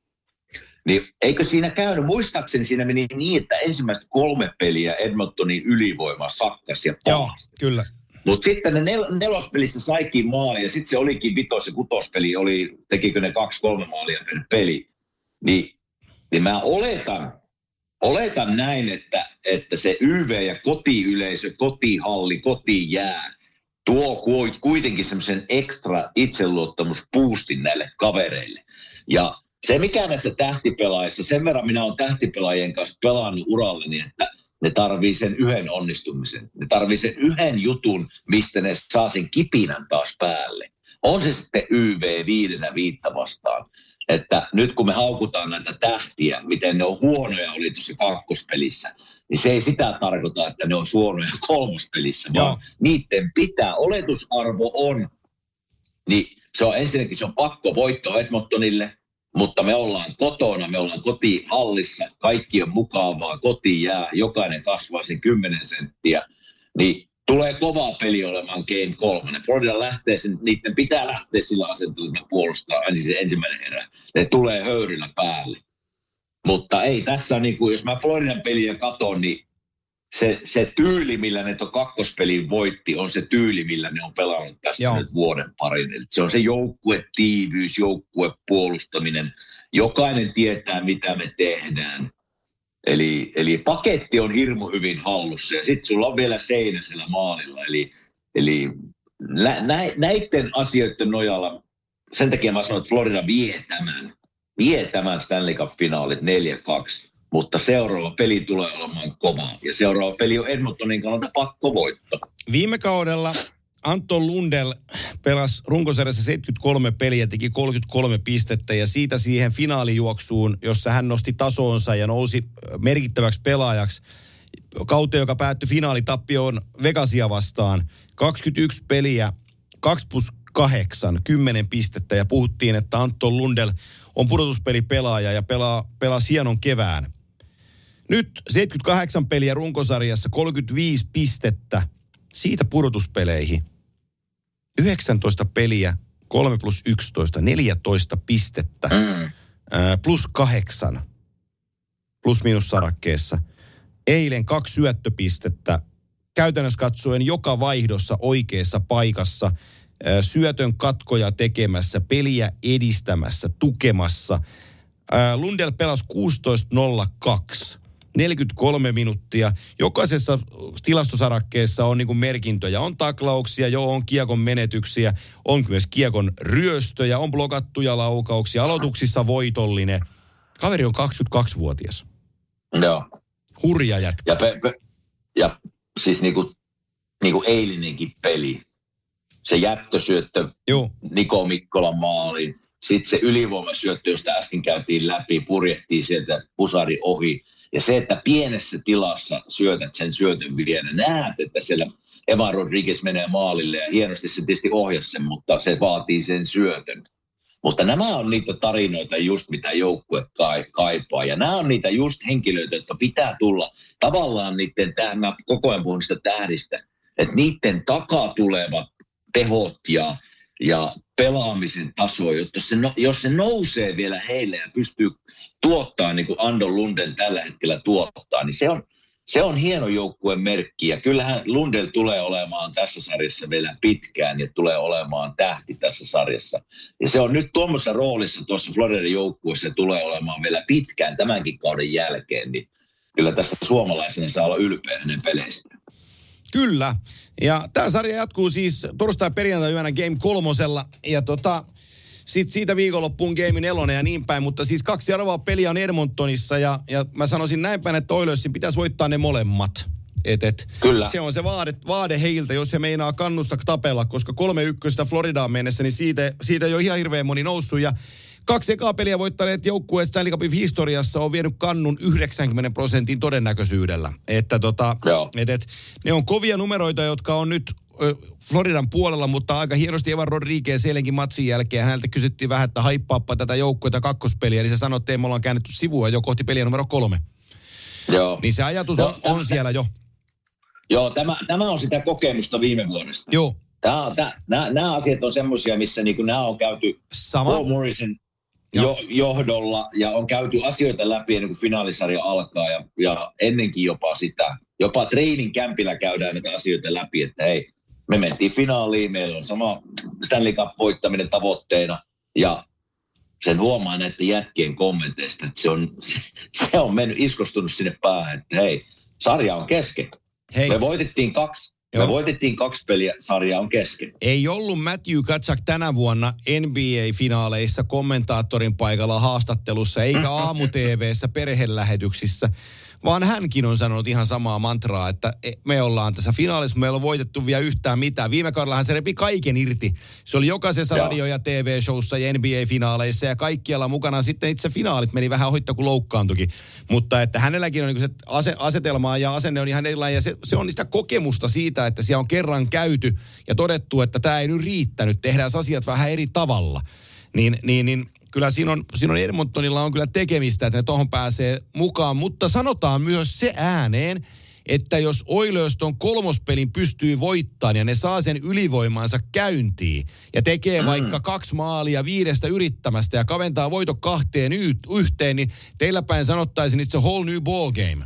niin eikö siinä käynyt, muistaakseni siinä meni niin, että ensimmäistä kolme peliä Edmontonin ylivoima sakkas ja palasi. Joo, kyllä. Mutta sitten ne nel- nelospelissä saikin maali ja sitten se olikin vitos- ja kutospeli, oli, tekikö ne kaksi-kolme maalia per peli, niin Niin mä oletan, oletan näin, että, että se Y V ja kotiyleisö, kotihalli, kotijää tuo kuitenkin semmoisen ekstra itseluottamusboostin näille kavereille. Ja se mikä näissä tähtipelaajissa, sen verran minä olen tähtipelaajien kanssa pelannut uralleni, että ne tarvii sen yhden onnistumisen. Ne tarvii sen yhden jutun, mistä ne saa sen kipinän taas päälle. On se sitten Y V viidenä viittä vastaan. Että nyt kun me haukutaan näitä tähtiä, miten ne on huonoja oli tuossa kakkospelissä, niin se ei sitä tarkoita, että ne on huonoja kolmospelissä, vaan Joo. niiden pitää, oletusarvo on, niin se on ensinnäkin se on pakko voitto Edmontonille, mutta me ollaan kotona, me ollaan kotihallissa, kaikki on mukavaa, koti jää, jokainen kasvaa sen kymmenen senttiä, niin tulee kovaa peli olemaan game kolmannen. Florida lähtee sen, niiden pitää lähteä sillä asenteella, että puolustaa ensin ensimmäinen erä. Ne tulee höyryllä päälle. Mutta ei tässä, niin kuin, jos mä Floridan peliä katon, niin se, se tyyli, millä ne tuon kakkospelin voitti, on se tyyli, millä ne on pelannut tässä Joo. nyt vuoden parin. Eli se on se joukkuetiivyys, joukkuepuolustaminen. Jokainen tietää, mitä me tehdään. Eli, eli paketti on hirmu hyvin hallussa ja sitten sulla on vielä seinä siellä maalilla. Eli, eli nä, nä, näiden asioiden nojalla, sen takia mä sanon, että Florida vie tämän, vie tämän Stanley Cup-finaalit neljä kaksi, mutta seuraava peli tulee olemaan kova ja seuraava peli on Edmontonin kannalta pakko voittaa. Viime kaudella Anton Lundell pelasi runkosarjassa seitsemänkymmentäkolme peliä, teki kolmekymmentäkolme pistettä ja siitä siihen finaalijuoksuun, jossa hän nosti tasonsa ja nousi merkittäväksi pelaajaksi. Kauteen, joka päättyi finaalitappioon Vegasia vastaan. kaksikymmentäyksi peliä, kaksi plus kahdeksan, kymmenen pistettä ja puhuttiin, että Anton Lundell on pudotuspelipelaaja ja pelaa, pelaa hienon kevään. Nyt seitsemänkymmentäkahdeksan peliä runkosarjassa, kolmekymmentäviisi pistettä. Siitä pudotuspeleihin. yhdeksäntoista peliä, kolme plus yksitoista, neljätoista pistettä, mm. ää, plus kahdeksan, plus miinus sarakkeessa. Eilen kaksi syöttöpistettä, käytännössä katsoen joka vaihdossa oikeassa paikassa, ää, syötön katkoja tekemässä, peliä edistämässä, tukemassa. Ää, Lundell pelasi kuusitoista nolla kaksi. neljäkymmentäkolme minuuttia. Jokaisessa tilastosarakkeessa on niin kuin merkintöjä. On taklauksia, jo on kiekon menetyksiä, on myös kiekon ryöstöjä, on blokattuja laukauksia, aloituksissa voitollinen. Kaveri on kaksikymmentäkaksivuotias. Joo. Hurja jätkä. Ja, pe, pe, ja siis niinku, niinku eilinenkin peli. Se jättösyöttö Joo. Niko Mikkolan maaliin. Sitten se ylivoimasyöttö, josta äsken käytiin läpi, purjehtii sieltä pusari ohi. Ja se, että pienessä tilassa syötät sen syötön vielä, näet, että siellä Evan Rodriguez menee maalille ja hienosti se tietysti ohjasi sen, mutta se vaatii sen syötön. Mutta nämä on niitä tarinoita just, mitä joukkue kaipaa. Ja nämä on niitä just henkilöitä, jotka pitää tulla tavallaan niiden, mä koko ajan puhun sitä tähdistä, että niiden takaa tulevat tehot ja, ja pelaamisen taso, jotta se, jos se nousee vielä heille ja pystyy tuottaa niin kuin Anton Lundell tällä hetkellä tuottaa, niin se on, se on hieno joukkueen merkki. Ja kyllähän Lundell tulee olemaan tässä sarjassa vielä pitkään ja tulee olemaan tähti tässä sarjassa. Ja se on nyt tuommoisessa roolissa tuossa Floridan joukkueessa ja tulee olemaan vielä pitkään tämänkin kauden jälkeen. Niin kyllä tässä suomalaisena saa olla ylpeä hänen peleistään. Kyllä. Ja tämä sarja jatkuu siis torstai-perjantai-yönä game kolmosella. Ja tota... Sitten siitä viikonloppuun game nelonen ja niin päin, mutta siis kaksi arvaa peliä on Edmontonissa ja, ja mä sanoisin näin päin, että Oilersin pitäisi voittaa ne molemmat. Et, et, Kyllä. Se on se vaade, vaade heiltä, jos he meinaa kannusta tapella, koska kolme ykköstä Floridaan mennessä, niin siitä, siitä ei ole ihan hirveän moni noussut. Ja kaksi ekaa peliä voittaneet joukkueet Stanley Cupin historiassa on vienyt kannun yhdeksänkymmentä prosentin todennäköisyydellä. Että tota, et, et, ne on kovia numeroita, jotka on nyt Floridan puolella, mutta aika hienosti Evan Rodriguez eilenkin matsin jälkeen. Häneltä kysyttiin vähän, että haippaappa tätä joukkuetta kakkospeliä, niin se sanoi, että ei, me ollaan käännetty sivua jo kohti peliä numero kolme. Joo. Niin se ajatus on, on siellä jo. Joo, tämä, tämä on sitä kokemusta viime vuodesta. Joo. Tämä, tämä, nämä, nämä asiat on semmoisia, missä niin kuin nämä on käyty Sama. Paul Morrison jo, johdolla ja on käyty asioita läpi ennen kuin finaalisarja alkaa ja, ja ennenkin jopa sitä. Jopa training campillä käydään näitä asioita läpi, että hei, me mentiin finaaliin, meillä on sama Stanley Cup-voittaminen tavoitteena ja sen huomaa näiden jätkien kommenteista, että se on, se, se on mennyt iskostunut sinne päähän, että hei, sarja on kesken. Hei. Me voitettiin kaksi. Joo. Me voitettiin kaksi peliä, sarja on kesken. Ei ollut Matthew Tkachuk tänä vuonna N B A-finaaleissa kommentaattorin paikalla haastattelussa, eikä aamu-T V:ssä perhelähetyksissä, vaan hänkin on sanonut ihan samaa mantraa, että me ollaan tässä finaalissa, meillä on voitettu vielä yhtään mitään. Viime kaudellahan se repi kaiken irti. Se oli jokaisessa Joo. radio- ja T V-showssa ja N B A-finaaleissa ja kaikkialla mukana. Sitten itse finaalit meni vähän ohittaa, kun loukkaantukin. Mutta että hänelläkin on niin se ase- asetelma ja asenne on ihan erilainen. Ja se, se on sitä kokemusta siitä, että siellä on kerran käyty ja todettu, että tämä ei nyt riittänyt. Tehdään asiat vähän eri tavalla. Niin, niin, niin kyllä siinä on, siinä on Edmontonilla on kyllä tekemistä, että ne tohon pääsee mukaan, mutta sanotaan myös se ääneen, että jos Oilers ton kolmospelin pystyy voittamaan ja ne saa sen ylivoimansa käyntiin ja tekee mm. vaikka kaksi maalia viidestä yrittämästä ja kaventaa voito kahteen y- yhteen, niin teillä päin sanottaisin, että se whole new ball game.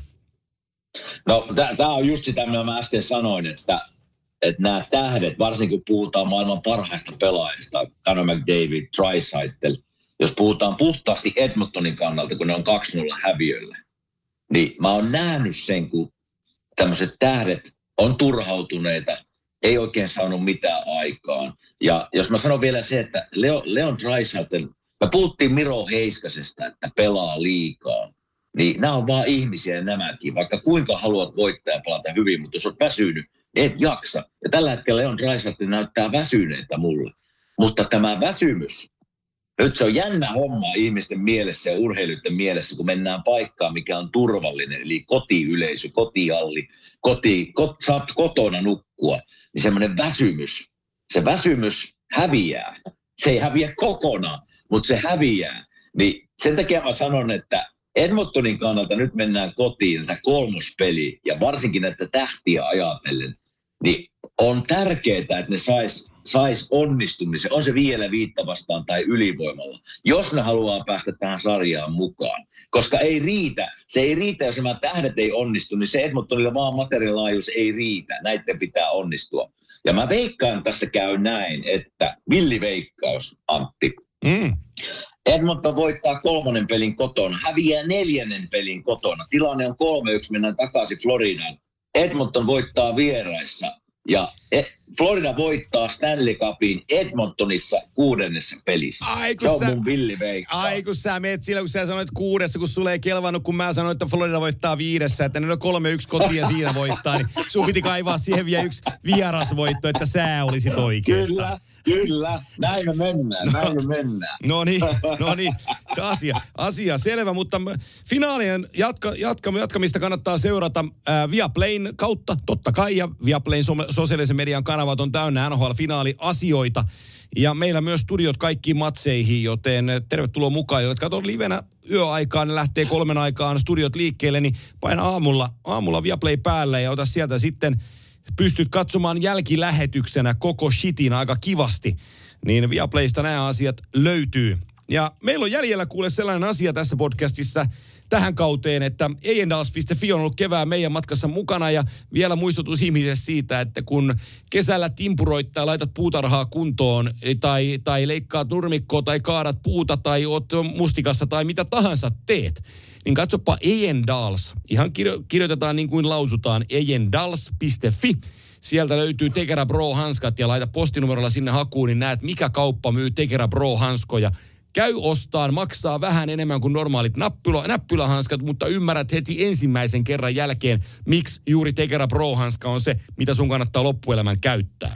No tämä on just sitä, mitä mä äsken sanoin, että, että nämä tähdet, varsinkin kun puhutaan maailman parhaista pelaajista, Connor McDavid, Draisaitl, jos puhutaan puhtaasti Edmontonin kannalta, kun ne on kaksi nolla häviöllä, niin mä oon nähnyt sen, kun tämmöiset tähdet on turhautuneita, ei oikein saanut mitään aikaan. Ja jos mä sanon vielä se, että Leo, Leon Draisaitl, me puhuttiin Miro Heiskasesta, että pelaa liikaa, niin nämä on vaan ihmisiä nämäkin, vaikka kuinka haluat voittaa ja pelata hyvin, mutta jos olet väsynyt, et jaksa. Ja tällä hetkellä Leon Draisaitl näyttää väsyneitä mulle. Mutta tämä väsymys, nyt se on jännä homma ihmisten mielessä ja urheilijoiden mielessä, kun mennään paikkaan, mikä on turvallinen, eli kotiyleisö, kotihalli, koti, kot, saat kotona nukkua, niin semmoinen väsymys, se väsymys häviää. Se ei häviä kokonaan, mutta se häviää. Niin sen takia mä sanon, että Edmontonin kannalta nyt mennään kotiin, tätä kolmospeliä ja varsinkin näitä tähtiä ajatellen, niin on tärkeää, että ne sais, sais onnistumisen, on se vielä viittä vastaan tai ylivoimalla, jos ne haluaa päästä tähän sarjaan mukaan. Koska ei riitä, se ei riitä, jos nämä tähdet ei onnistu, niin se Edmontonilla vaan materiaalilaajuus ei riitä, näiden pitää onnistua. Ja mä veikkaan, tässä käy näin, että villiveikkaus, Antti, mm. Edmonton voittaa kolmannen pelin kotona, häviää neljännen pelin kotona. Tilanne on kolme yksi, mennään takaisin Floridaan. Edmonton voittaa vieraissa ja Florida voittaa Stanley Cupin Edmontonissa kuudennessa pelissä. Ai, se on sä, mun villiveikkaus. Ai kun sä meet sillä, kun sä sanoit kuudessa, kun sulle ei kelvannut, kun mä sanoin, että Florida voittaa viidessä, että ne on kolme yksi kotia siinä voittaa, niin sun piti kaivaa siihen vielä yksi vierasvoitto, että sä olisit oikeassa. Kyllä. Kyllä, näin me mennään, no, näin me mennään. No niin, no niin, se asia, asia selvä, mutta finaalien jatka, jatka, jatkamista kannattaa seurata ää, Viaplayn kautta, totta kai, ja Viaplayn sosiaalisen median kanavat on täynnä N H L-finaaliasioita, ja meillä myös studiot kaikkiin matseihin, joten tervetuloa mukaan, jotka katsoo livenä yöaikaan, ne lähtee kolmen aikaan studiot liikkeelle, niin paina aamulla, aamulla Viaplay päälle ja ota sieltä sitten pystyt katsomaan jälkilähetyksenä koko shitin aika kivasti, niin Viaplaysta nämä asiat löytyy. Ja meillä on jäljellä kuule sellainen asia tässä podcastissa tähän kauteen, että A N Dals piste F I on ollut kevään meidän matkassa mukana ja vielä muistutus ihmiselle siitä, että kun kesällä timpuroit tai laitat puutarhaa kuntoon tai, tai leikkaat nurmikkoa tai kaadat puuta tai oot mustikassa tai mitä tahansa teet, niin katsopa A N Dals. Ihan kirjo- kirjoitetaan niin kuin lausutaan A N Dals piste F I. Sieltä löytyy Tekera Pro-hanskat ja laita postinumerolla sinne hakuun, niin näet mikä kauppa myy Tekera Pro-hanskoja. Käy ostaan, maksaa vähän enemmän kuin normaalit nappula, näppylähanskat, mutta ymmärrät heti ensimmäisen kerran jälkeen, miksi juuri Tekera Pro-hanska on se, mitä sun kannattaa loppuelämän käyttää.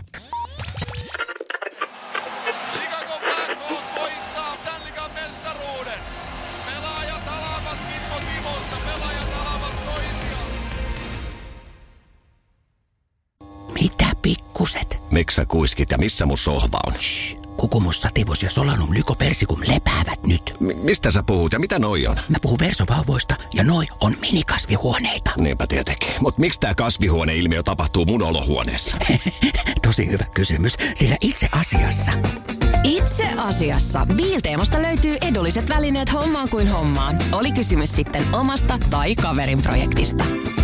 Chicago Blackhawks voittaa Stanley Cup -mestaruuden. Pelaajat alavat Kimmo Timosta, pelaajat alavat toisiaan. Mitä pikkuset? Miksä kuiskit ja missä mun sohva on? Shh. Kukumus, sativus ja solanum lykopersikum lepäävät nyt. M- mistä sä puhut ja mitä noi on? Mä puhun versovauvoista ja noi on minikasvihuoneita. Niinpä tietenkin. Mut miksi tää kasvihuoneilmiö tapahtuu mun olohuoneessa? Tosi hyvä kysymys, sillä itse asiassa... Itse asiassa Biilteemasta löytyy edulliset välineet hommaan kuin hommaan. Oli kysymys sitten omasta tai kaverin projektista.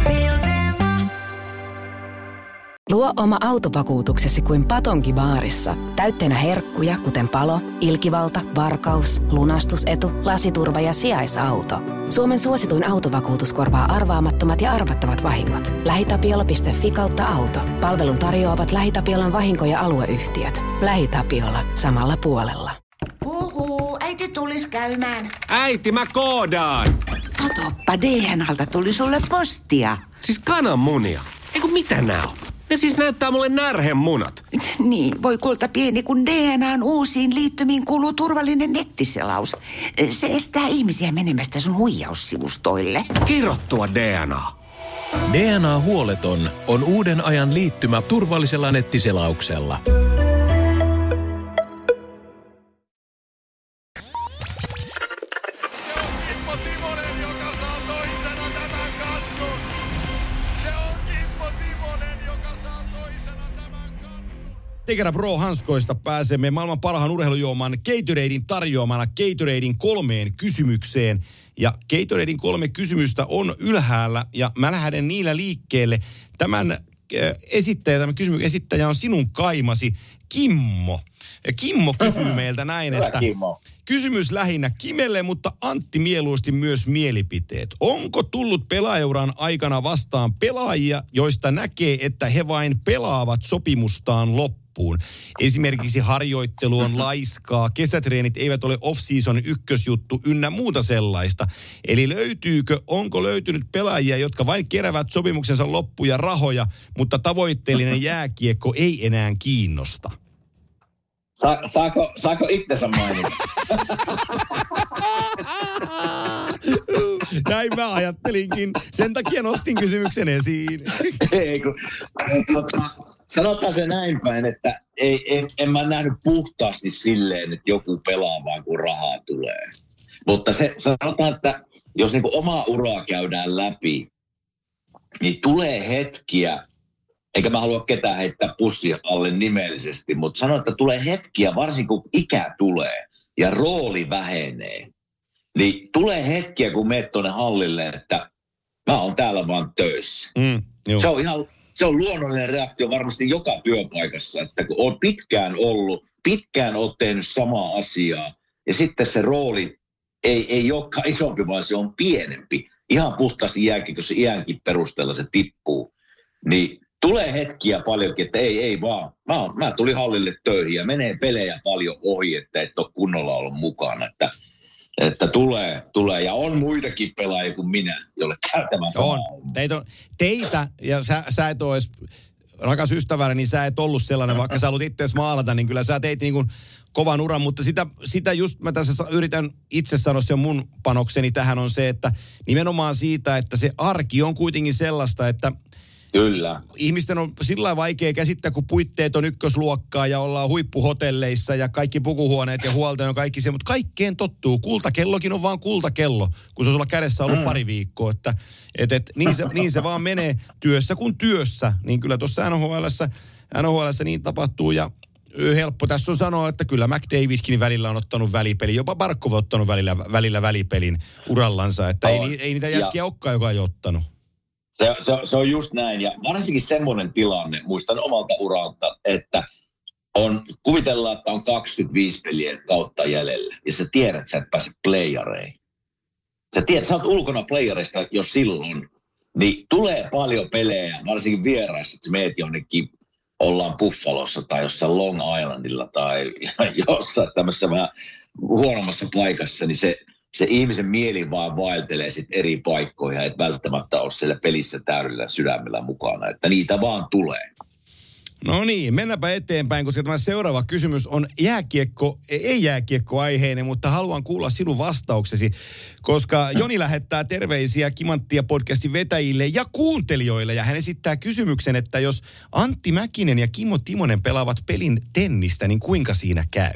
Luo oma autovakuutuksesi kuin Patonki baarissa. Täytteenä herkkuja, kuten palo, ilkivalta, varkaus, lunastusetu, lasiturva ja sijaisauto. Suomen suosituin autovakuutus korvaa arvaamattomat ja arvattavat vahingot. LähiTapiola piste F I kautta auto. Palvelun tarjoavat LähiTapiolan vahinko- ja alueyhtiöt. LähiTapiola. Samalla puolella. Huhuu, äiti tulis käymään. Äiti, mä koodaan. Katoppa, D N A:lta tuli sulle postia. Siis kananmunia. Eiku mitä nää on? Ne siis näyttää mulle närhemunat. Niin, voi kulta pieni, kun D N A:n uusiin liittymiin kuuluu turvallinen nettiselaus. Se estää ihmisiä menemästä sun huijaussivustoille. Kirottua D N A. D N A-huoleton on uuden ajan liittymä turvallisella nettiselauksella. Se on Kimmo Timonen, joka saa toisena tämän kannun. Se on Take a Bro hanskoista pääsemme maailman parhaan urheilujuoman Gatoraden tarjoamana Gatoraden kolmeen kysymykseen. Ja Gatoraden kolme kysymystä on ylhäällä ja mä lähden niillä liikkeelle. Tämän esittäjä, tämän kysymyksen esittäjä on sinun kaimasi Kimmo. Ja Kimmo kysyy meiltä näin, että kysymys lähinnä Kimelle, mutta Antti mieluusti myös mielipiteet. Onko tullut pelaajauran aikana vastaan pelaajia, joista näkee, että he vain pelaavat sopimustaan loppuun? Esimerkiksi harjoittelu on laiskaa, kesätreenit eivät ole off-season ykkösjuttu ynnä muuta sellaista. Eli löytyykö, onko löytynyt pelaajia, jotka vain keräävät sopimuksensa loppuja rahoja, mutta tavoitteellinen jääkiekko ei enää kiinnosta? Sa- saako, saako itsensä mainita? Näin mä ajattelinkin. Sen takia nostin kysymyksen esiin. Ei, kun, tota, sanotaan se näin päin, että ei, en, en mä nähnyt puhtaasti silleen, että joku pelaa vaan kun rahaa tulee. Mutta se, sanotaan, että jos niinku omaa uraa käydään läpi, niin tulee hetkiä, eikä mä halua ketään heittää pussia alle nimellisesti, mutta sanon, että tulee hetkiä, varsinkin kun ikä tulee ja rooli vähenee, niin tulee hetkiä, kun menet tuonne hallille, että mä oon täällä vaan töissä. Mm, se on ihan, se on luonnollinen reaktio varmasti joka työpaikassa, että kun oot pitkään ollut, pitkään oot tehnyt samaa asiaa, ja sitten se rooli ei, ei olekaan isompi, vaan se on pienempi. Ihan puhtaasti jääkin, kun se iänkin perusteella se tippuu, niin tulee hetkiä paljonkin, että ei, ei vaan. Mä, on, mä tulin hallille töihin ja menee pelejä paljon ohi, että et ole kunnolla ollut mukana. Että, että tulee, tulee. Ja on muitakin pelaajia kuin minä, jolle käy tämä sama. On. Teitä, on, teitä ja sä, sä et ole edes, rakas ystäväni, niin sä et ollut sellainen, vaikka sä haluat itseäsi maalata, niin kyllä sä teit niin kuin kovan uran. Mutta sitä, sitä just mä tässä yritän itse sanoa, se on mun panokseni tähän on se, että nimenomaan siitä, että se arki on kuitenkin sellaista, että kyllä. Ihmisten on sillä lailla vaikea käsittää, kun puitteet on ykkösluokkaa ja ollaan huippuhotelleissa ja kaikki pukuhuoneet ja huolta ja kaikki se, mutta kaikkeen tottuu. Kultakellokin on vaan kultakello, kun se on sulla kädessä ollut mm. pari viikkoa. Että, et, et, niin, se, niin se vaan menee työssä kuin työssä. Niin kyllä tuossa N H L:ssä, N H L:ssä niin tapahtuu ja helppo tässä on sanoa, että kyllä McDavidkin välillä on ottanut välipelin. Jopa Barkov on ottanut välillä, välillä välipelin urallansa. Että ei, ei niitä jätkiä ja olekaan, joka ei ottanut. Se, se, se on just näin, ja varsinkin semmoinen tilanne, muistan omalta uralta, että on, kuvitellaan, että on kaksikymmentäviisi peliä kautta jäljellä, ja sä tiedät, että sä et pääse playareihin. Sä tiedät, sä oot ulkona playareista jo silloin, niin tulee paljon pelejä, varsinkin vieraissa, että meet jonnekin, ollaan Buffalossa tai jossain Long Islandilla tai jossain tämmöisessä vähän huonommassa paikassa, niin se se ihmisen mieli vaan vaeltelee sitten eri paikkoihin, et välttämättä ole siellä pelissä täydellä sydämellä mukana, että niitä vaan tulee. No niin, mennäänpä eteenpäin, koska tämä seuraava kysymys on jääkiekko, ei jääkiekko-aiheinen, mutta haluan kuulla sinun vastauksesi, koska Joni lähettää terveisiä Kimanttia podcastin vetäjille ja kuuntelijoille, ja hän esittää kysymyksen, että jos Antti Mäkinen ja Kimmo Timonen pelaavat pelin tennistä, niin kuinka siinä käy?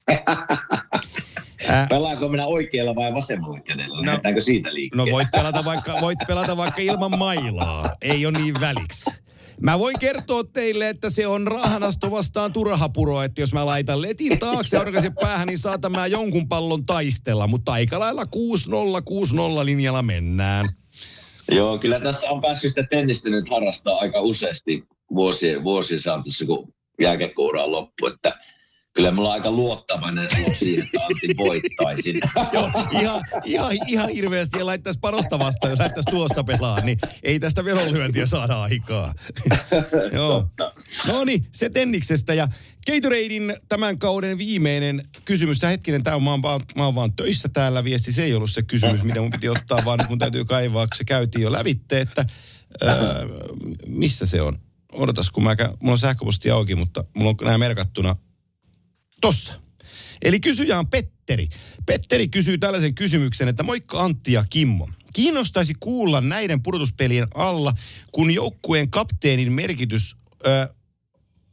Äh, Pelaanko minä oikealla vai vasemmalla kädellä? No, lähdetäänkö siitä liikkeelle? No voit pelata, vaikka, voit pelata vaikka ilman mailaa. Ei ole niin väliksi. Mä voin kertoa teille, että se on rahanasto vastaan turhapuro, että jos mä laitan letin taakse aurinkaisen päähän, niin saatan mä jonkun pallon taistella. Mutta aika lailla kuusi nolla, kuusi nolla linjalla mennään. Joo, kyllä tässä on päässyt sitä tennistä nyt harrastaa aika useasti vuosien, vuosien saatossa, kun jääkiekko-ura on loppu, että kyllä mulla on aika luottavainen siihen, että Antti voittaisin. Joo, ihan, ihan, ihan hirveästi ja laittaisi panosta vastaan, jos laittaisi tuosta pelaa, niin ei tästä veronlyöntiä saada aikaa. Joo. No niin, se tenniksestä ja Gatoraden tämän kauden viimeinen kysymys. Tämä hetkinen, tämä on, mä, oon vaan, mä oon vaan töissä täällä viesti. Se ei ollut se kysymys, mitä mun piti ottaa, vaan mun täytyy kaivaa, kun se käytiin jo lävitte, että ää, missä se on? Odotas, kun mä käyn, mulla on sähköposti auki, mutta mulla on nämä merkattuna tossa. Eli kysyjä on Petteri. Petteri kysyy tällaisen kysymyksen, että moikka Antti ja Kimmo. Kiinnostaisi kuulla näiden pudotuspelien alla, kun joukkueen kapteenin merkitys ö,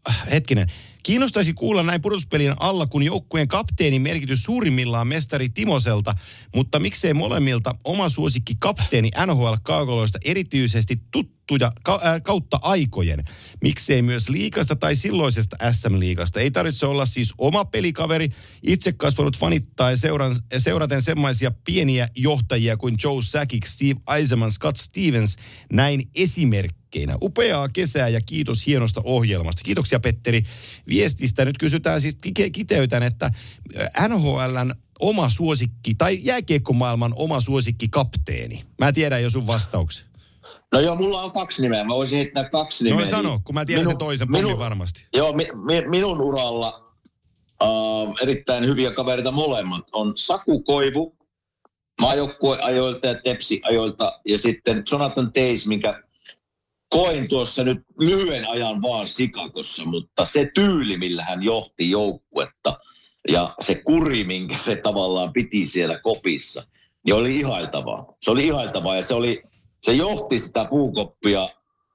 hetkinen. Kiinnostaisi kuulla näin pudotuspelien alla, kun joukkueen kapteenin merkitys suurimmillaan mestari Timoselta, mutta miksei molemmilta oma suosikki kapteeni N H L-kaukaloista erityisesti tuttuja ka- äh, kautta aikojen. Miksei myös liigasta tai silloisesta S M-liigasta. Ei tarvitse olla siis oma pelikaveri, itse kasvanut fanittain seuran, seuraten semmoisia pieniä johtajia kuin Joe Sakic, Steve Eisenman, Scott Stevens, näin esimerkkinä. Upeaa kesää ja kiitos hienosta ohjelmasta. Kiitoksia Petteri viestistä. Nyt kysytään siis, kiteytän, että N H L:n oma suosikki tai jääkiekkomaailman oma suosikki kapteeni. Mä tiedän jo sun vastauksen. No joo, mulla on kaksi nimeä. Mä voisin heittää kaksi nimeä. No sano, kun mä tiedän minun, sen toisen pommin minun, varmasti. Joo, mi, mi, minun uralla uh, erittäin hyviä kavereita molemmat on Saku Koivu, maajoukkueajoilta ja Tepsi-ajoilta, ja sitten Jonathan Toews, minkä koin tuossa nyt lyhyen ajan vaan Chicagossa, mutta se tyyli, millä hän johti joukkuetta ja se kuri, minkä se tavallaan piti siellä kopissa, niin oli ihailtavaa. Se oli ihailtavaa ja se, oli, se johti sitä puukoppia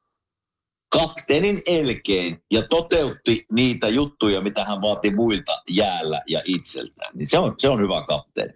kapteenin elkein ja toteutti niitä juttuja, mitä hän vaati muilta jäällä ja itseltään. Niin se on, se on hyvä kapteeni.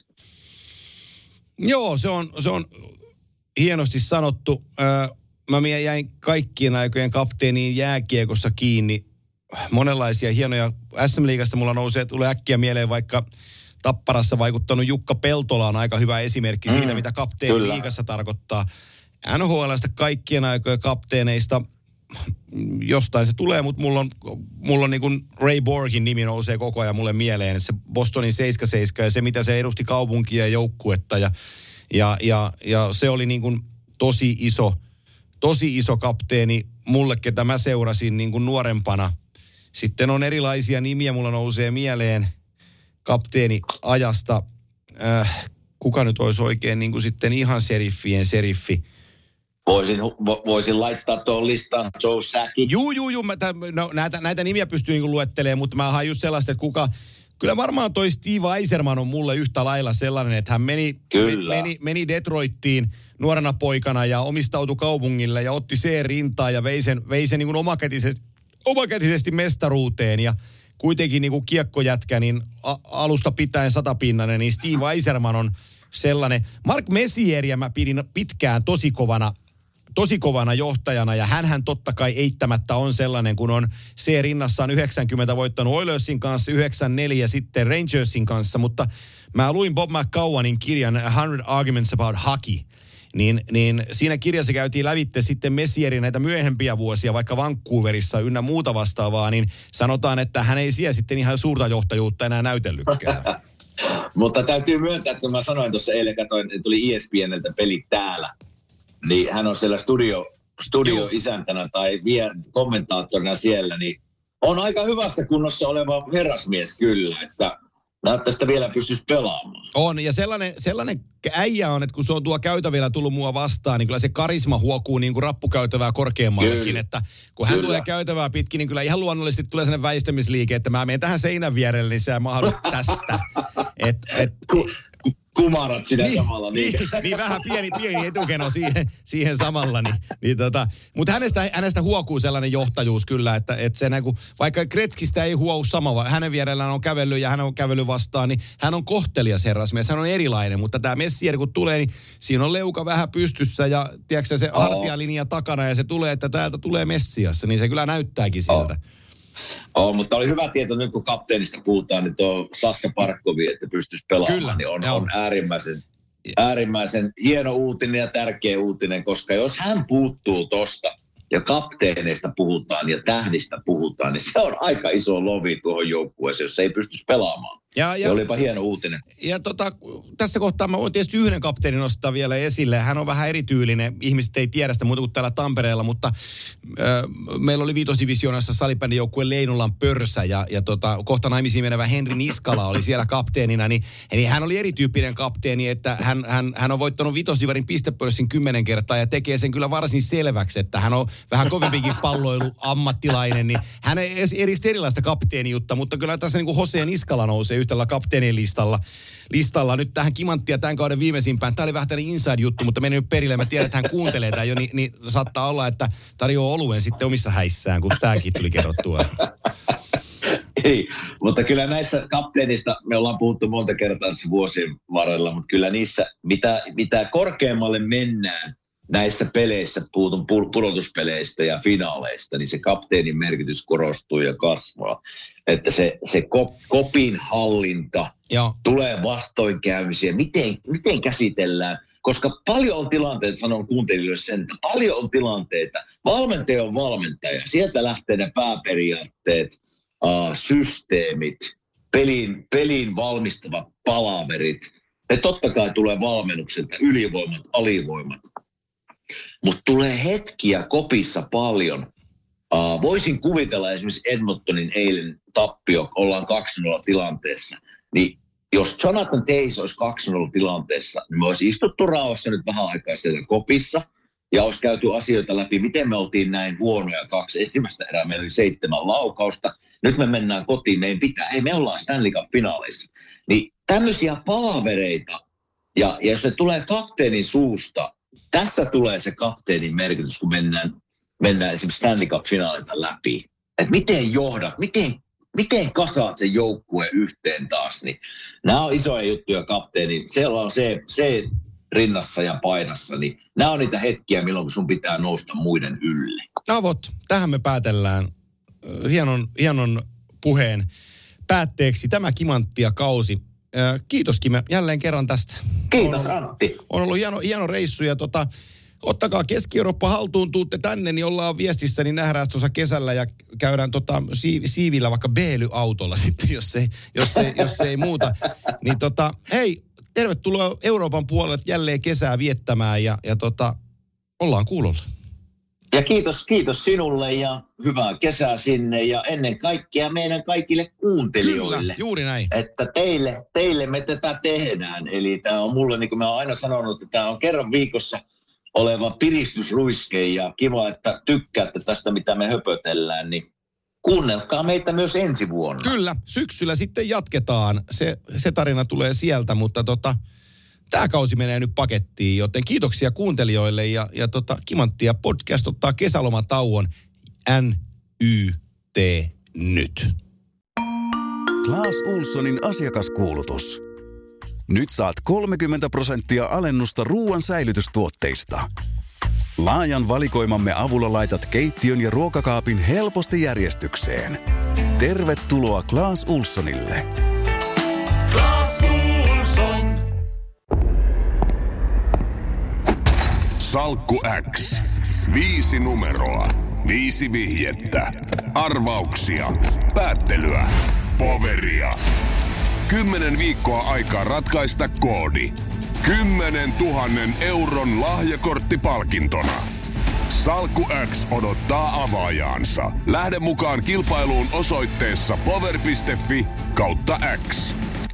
Joo, se on, se on hienosti sanottu. Öö, mä jäin kaikkien aikojen kapteeniin jääkiekossa kiinni. Monenlaisia hienoja. S M-liigasta mulla nousee, tulee äkkiä mieleen vaikka Tapparassa vaikuttanut Jukka Peltola on aika hyvä esimerkki siitä, mm, mitä kapteeni kyllä. liigassa tarkoittaa. N H L:stä kaikkien aikojen kapteeneista jostain se tulee, mutta mulla on, mulla on niin kuin Ray Borgin nimi nousee koko ajan mulle mieleen. Se Bostonin seitsemän seitsemän ja se, mitä se edusti kaupunkia ja joukkuetta. Ja, ja, ja, ja se oli niin kuin tosi iso, tosi iso kapteeni mulle, ketä mä seurasin niin kuin nuorempana. Sitten on erilaisia nimiä, mulla nousee mieleen kapteeni ajasta. Äh, kuka nyt olisi oikein niin kuin sitten ihan seriffien seriffi? Voisin, vo, voisin laittaa tuon listan Joe Sakic. Juu, juu, juu. Mä tämän, no, näitä, näitä nimiä pystyy niin luettelemaan, mutta mä haen just sellaista, että kuka... Kyllä varmaan toi Steve Eiserman on mulle yhtä lailla sellainen, että hän meni, me, meni, meni Detroittiin nuorena poikana ja omistautui kaupungille ja otti C-rintaa ja vei sen, vei sen niin kuin omakätisesti, omakätisesti mestaruuteen ja kuitenkin niin kuin kiekkojätkä, niin a, alusta pitäen satapinnainen, niin Steve Eiserman on sellainen. Mark Messieria mä pidin pitkään tosi kovana, tosi kovana johtajana ja hänhän totta kai eittämättä on sellainen, kun on C-rinnassaan yhdeksänkymmentä voittanut Oilersin kanssa, yhdeksänkymmentäneljä sitten Rangersin kanssa, mutta mä luin Bob McCowanin kirjan one hundred Arguments About Hockey, niin, niin siinä kirjassa käytiin lävitte sitten Messierin näitä myöhempiä vuosia, vaikka Vancouverissa ynnä muuta vastaavaa, niin sanotaan, että hän ei siellä sitten ihan suurta johtajuutta enää näytellytkään. Mutta täytyy myöntää, että kun mä sanoin tuossa eilen, katsoin, että tuli E S P N:ltä peli täällä, niin hän on siellä studio, studio-isäntänä tai vie kommentaattorina siellä, niin on aika hyvässä kunnossa oleva herrasmies kyllä, että näyttää sitä vielä pystyisi pelaamaan. On, ja sellainen, sellainen äijä on, että kun se on tuo käytävillä tullut mua vastaan, niin kyllä se karisma huokuu niin kuin rappukäytävää korkeammallekin, kyllä. Että kun hän kyllä. tulee käytävää pitkin, niin kyllä ihan luonnollisesti tulee sellainen väistämisliike, että mä menen tähän seinän vierelle, niin sä mahdut tästä. Et, et, kumarat siinä niin, samalla. Niin, niin, niin vähän pieni, pieni etukeno siihen, siihen samalla. Niin, niin tota. Mutta hänestä, hänestä huokuu sellainen johtajuus kyllä, että, että se näku, vaikka Kretskistä ei huou sama, vaan hänen vierellään on kävellyt ja hän on kävellyt vastaan, niin hän on kohtelias herrasmies, hän on erilainen, mutta tämä Messier kun tulee, niin siinä on leuka vähän pystyssä ja tiedätkö se hartialinja takana ja se tulee, että täältä tulee Messiassa, niin se kyllä näyttääkin siltä. Oh. Oh, mutta oli hyvä tieto, nyt kun kapteenista puhutaan, niin tuo Sassa Parkkovi, että pystyisi pelaamaan, kyllä, niin on, on äärimmäisen, äärimmäisen hieno uutinen ja tärkeä uutinen, koska jos hän puuttuu tosta ja kapteeneista puhutaan ja tähdistä puhutaan, niin se on aika iso lovi tuohon joukkueeseen, jos se ei pystyisi pelaamaan. Ja, ja, olipa hieno uutinen. Ja tota, tässä kohtaa mä voin tietysti yhden kapteenin nostaa vielä esille. Hän on vähän erityylinen. Ihmiset ei tiedä sitä muuta kuin täällä Tampereella, mutta äh, meillä oli viitosdivisioonassa salibändin joukkue Leinolan Pörsä ja, ja tota, kohta naimisiin menevä Henri Niskala oli siellä kapteenina. Niin, niin hän oli erityyppinen kapteeni, että hän, hän, hän on voittanut vitosdivarin pistepörssin kymmenen kertaa ja tekee sen kyllä varsin selväksi, että hän on vähän kovempikin palloilu ammattilainen. Niin hän ei eri erilaista kapteeniutta, mutta kyllä tässä niin kuin Jose Niskala nousee yhtellä kapteenin listalla. listalla. Nyt tähän kimanttia tämän kauden viimeisimpään. Tämä oli vähän tämmöinen inside-juttu, mutta meni nyt perille. Mä tiedän, että hän kuuntelee tämän jo, niin, niin saattaa olla, että tarjoaa oluen sitten omissa häissään, kun tämäkin tuli kerrottua. Ei, mutta kyllä näissä kapteenista me ollaan puhuttu monta kertaa tässä vuosien varrella, mutta kyllä niissä, mitä, mitä korkeammalle mennään näissä peleissä, puhutun pudotuspeleistä ja finaaleista, niin se kapteenin merkitys korostuu ja kasvaa. Että se, se kop, kopin hallinta, ja tulee vastoinkäymisiä, miten, miten käsitellään, koska paljon on tilanteita, sanon kuuntelijoille sen, että paljon on tilanteita, valmentaja on valmentaja, sieltä lähtee ne pääperiaatteet, Uh, systeemit, pelin, pelin valmistavat palaverit. Ne totta kai tulee valmennukselta, ylivoimat, alivoimat. Mutta tulee hetkiä kopissa paljon. Uh, voisin kuvitella esimerkiksi Edmontonin eilen tappio, ollaan kaksi nolla tilanteessa. Niin jos Jonathan Toews olisi kaksi nolla tilanteessa, niin me olisi istuttu rauhassa nyt vähän aikaa siellä kopissa. Ja olisi käyty asioita läpi, miten me oltiin näin huonoja kaksi ensimmäistä erää. Meillä oli seitsemän laukausta. Nyt me mennään kotiin, meidän pitää. Ei, me ollaan Stanley Cup-finaaleissa. Niin tämmöisiä palavereita, ja, ja jos se tulee kapteenin suusta, tässä tulee se kapteenin merkitys, kun mennään, mennään esimerkiksi Stanley Cup-finaalita läpi. Että miten johdat, miten, miten kasaat sen joukkueen yhteen taas. Niin nämä on isoja juttuja kapteenin. Siellä on se... se rinnassa ja painassa, niin nämä on niitä hetkiä, milloin sun pitää nousta muiden ylle. Avot, tähän me päätellään hienon, hienon puheen päätteeksi tämä kimanttia kausi. Kiitos Kime jälleen kerran tästä. Kiitos on, Antti. On ollut hieno, hieno reissu ja tota, ottakaa Keski-Eurooppa haltuun, tuutte tänne, niin ollaan viestissä, niin nähdään tuossa kesällä ja käydään tota, siivillä vaikka B-autolla sitten, jos ei, jos ei, jos ei muuta. Niin tota, hei, tervetuloa Euroopan puolelle jälleen kesää viettämään ja, ja tota, ollaan kuulolla. Ja kiitos, kiitos sinulle ja hyvää kesää sinne ja ennen kaikkea meidän kaikille kuuntelijoille. Kyllä, juuri näin. Että teille, teille me tätä tehdään. Eli tämä on mulle, niin kuin mä oon aina sanonut, että tämä on kerran viikossa oleva piristysruiske ja kiva, että tykkäätte tästä, mitä me höpötellään, niin kuunnelkaa meitä myös ensi vuonna. Kyllä, syksyllä sitten jatketaan. Se, se tarina tulee sieltä, mutta tota, tämä kausi menee nyt pakettiin, joten kiitoksia kuuntelijoille ja, ja tota, Kimanttia podcast ottaa kesälomatauon N Y T nyt. Clas Ohlsonin asiakaskuulutus. Nyt saat kolmekymmentä prosenttia alennusta ruoan säilytystuotteista. Laajan valikoimamme avulla laitat keittiön ja ruokakaapin helposti järjestykseen. Tervetuloa Clas Ohlsonille. Clas Ohlson. Salkku X. Viisi numeroa. Viisi vihjettä. Arvauksia. Päättelyä. Poveria. Kymmenen viikkoa aikaa ratkaista koodi. Kymmenen tuhannen euron lahjakorttipalkintona. Salkku X odottaa avaajaansa. Lähde mukaan kilpailuun osoitteessa power piste fi kautta X.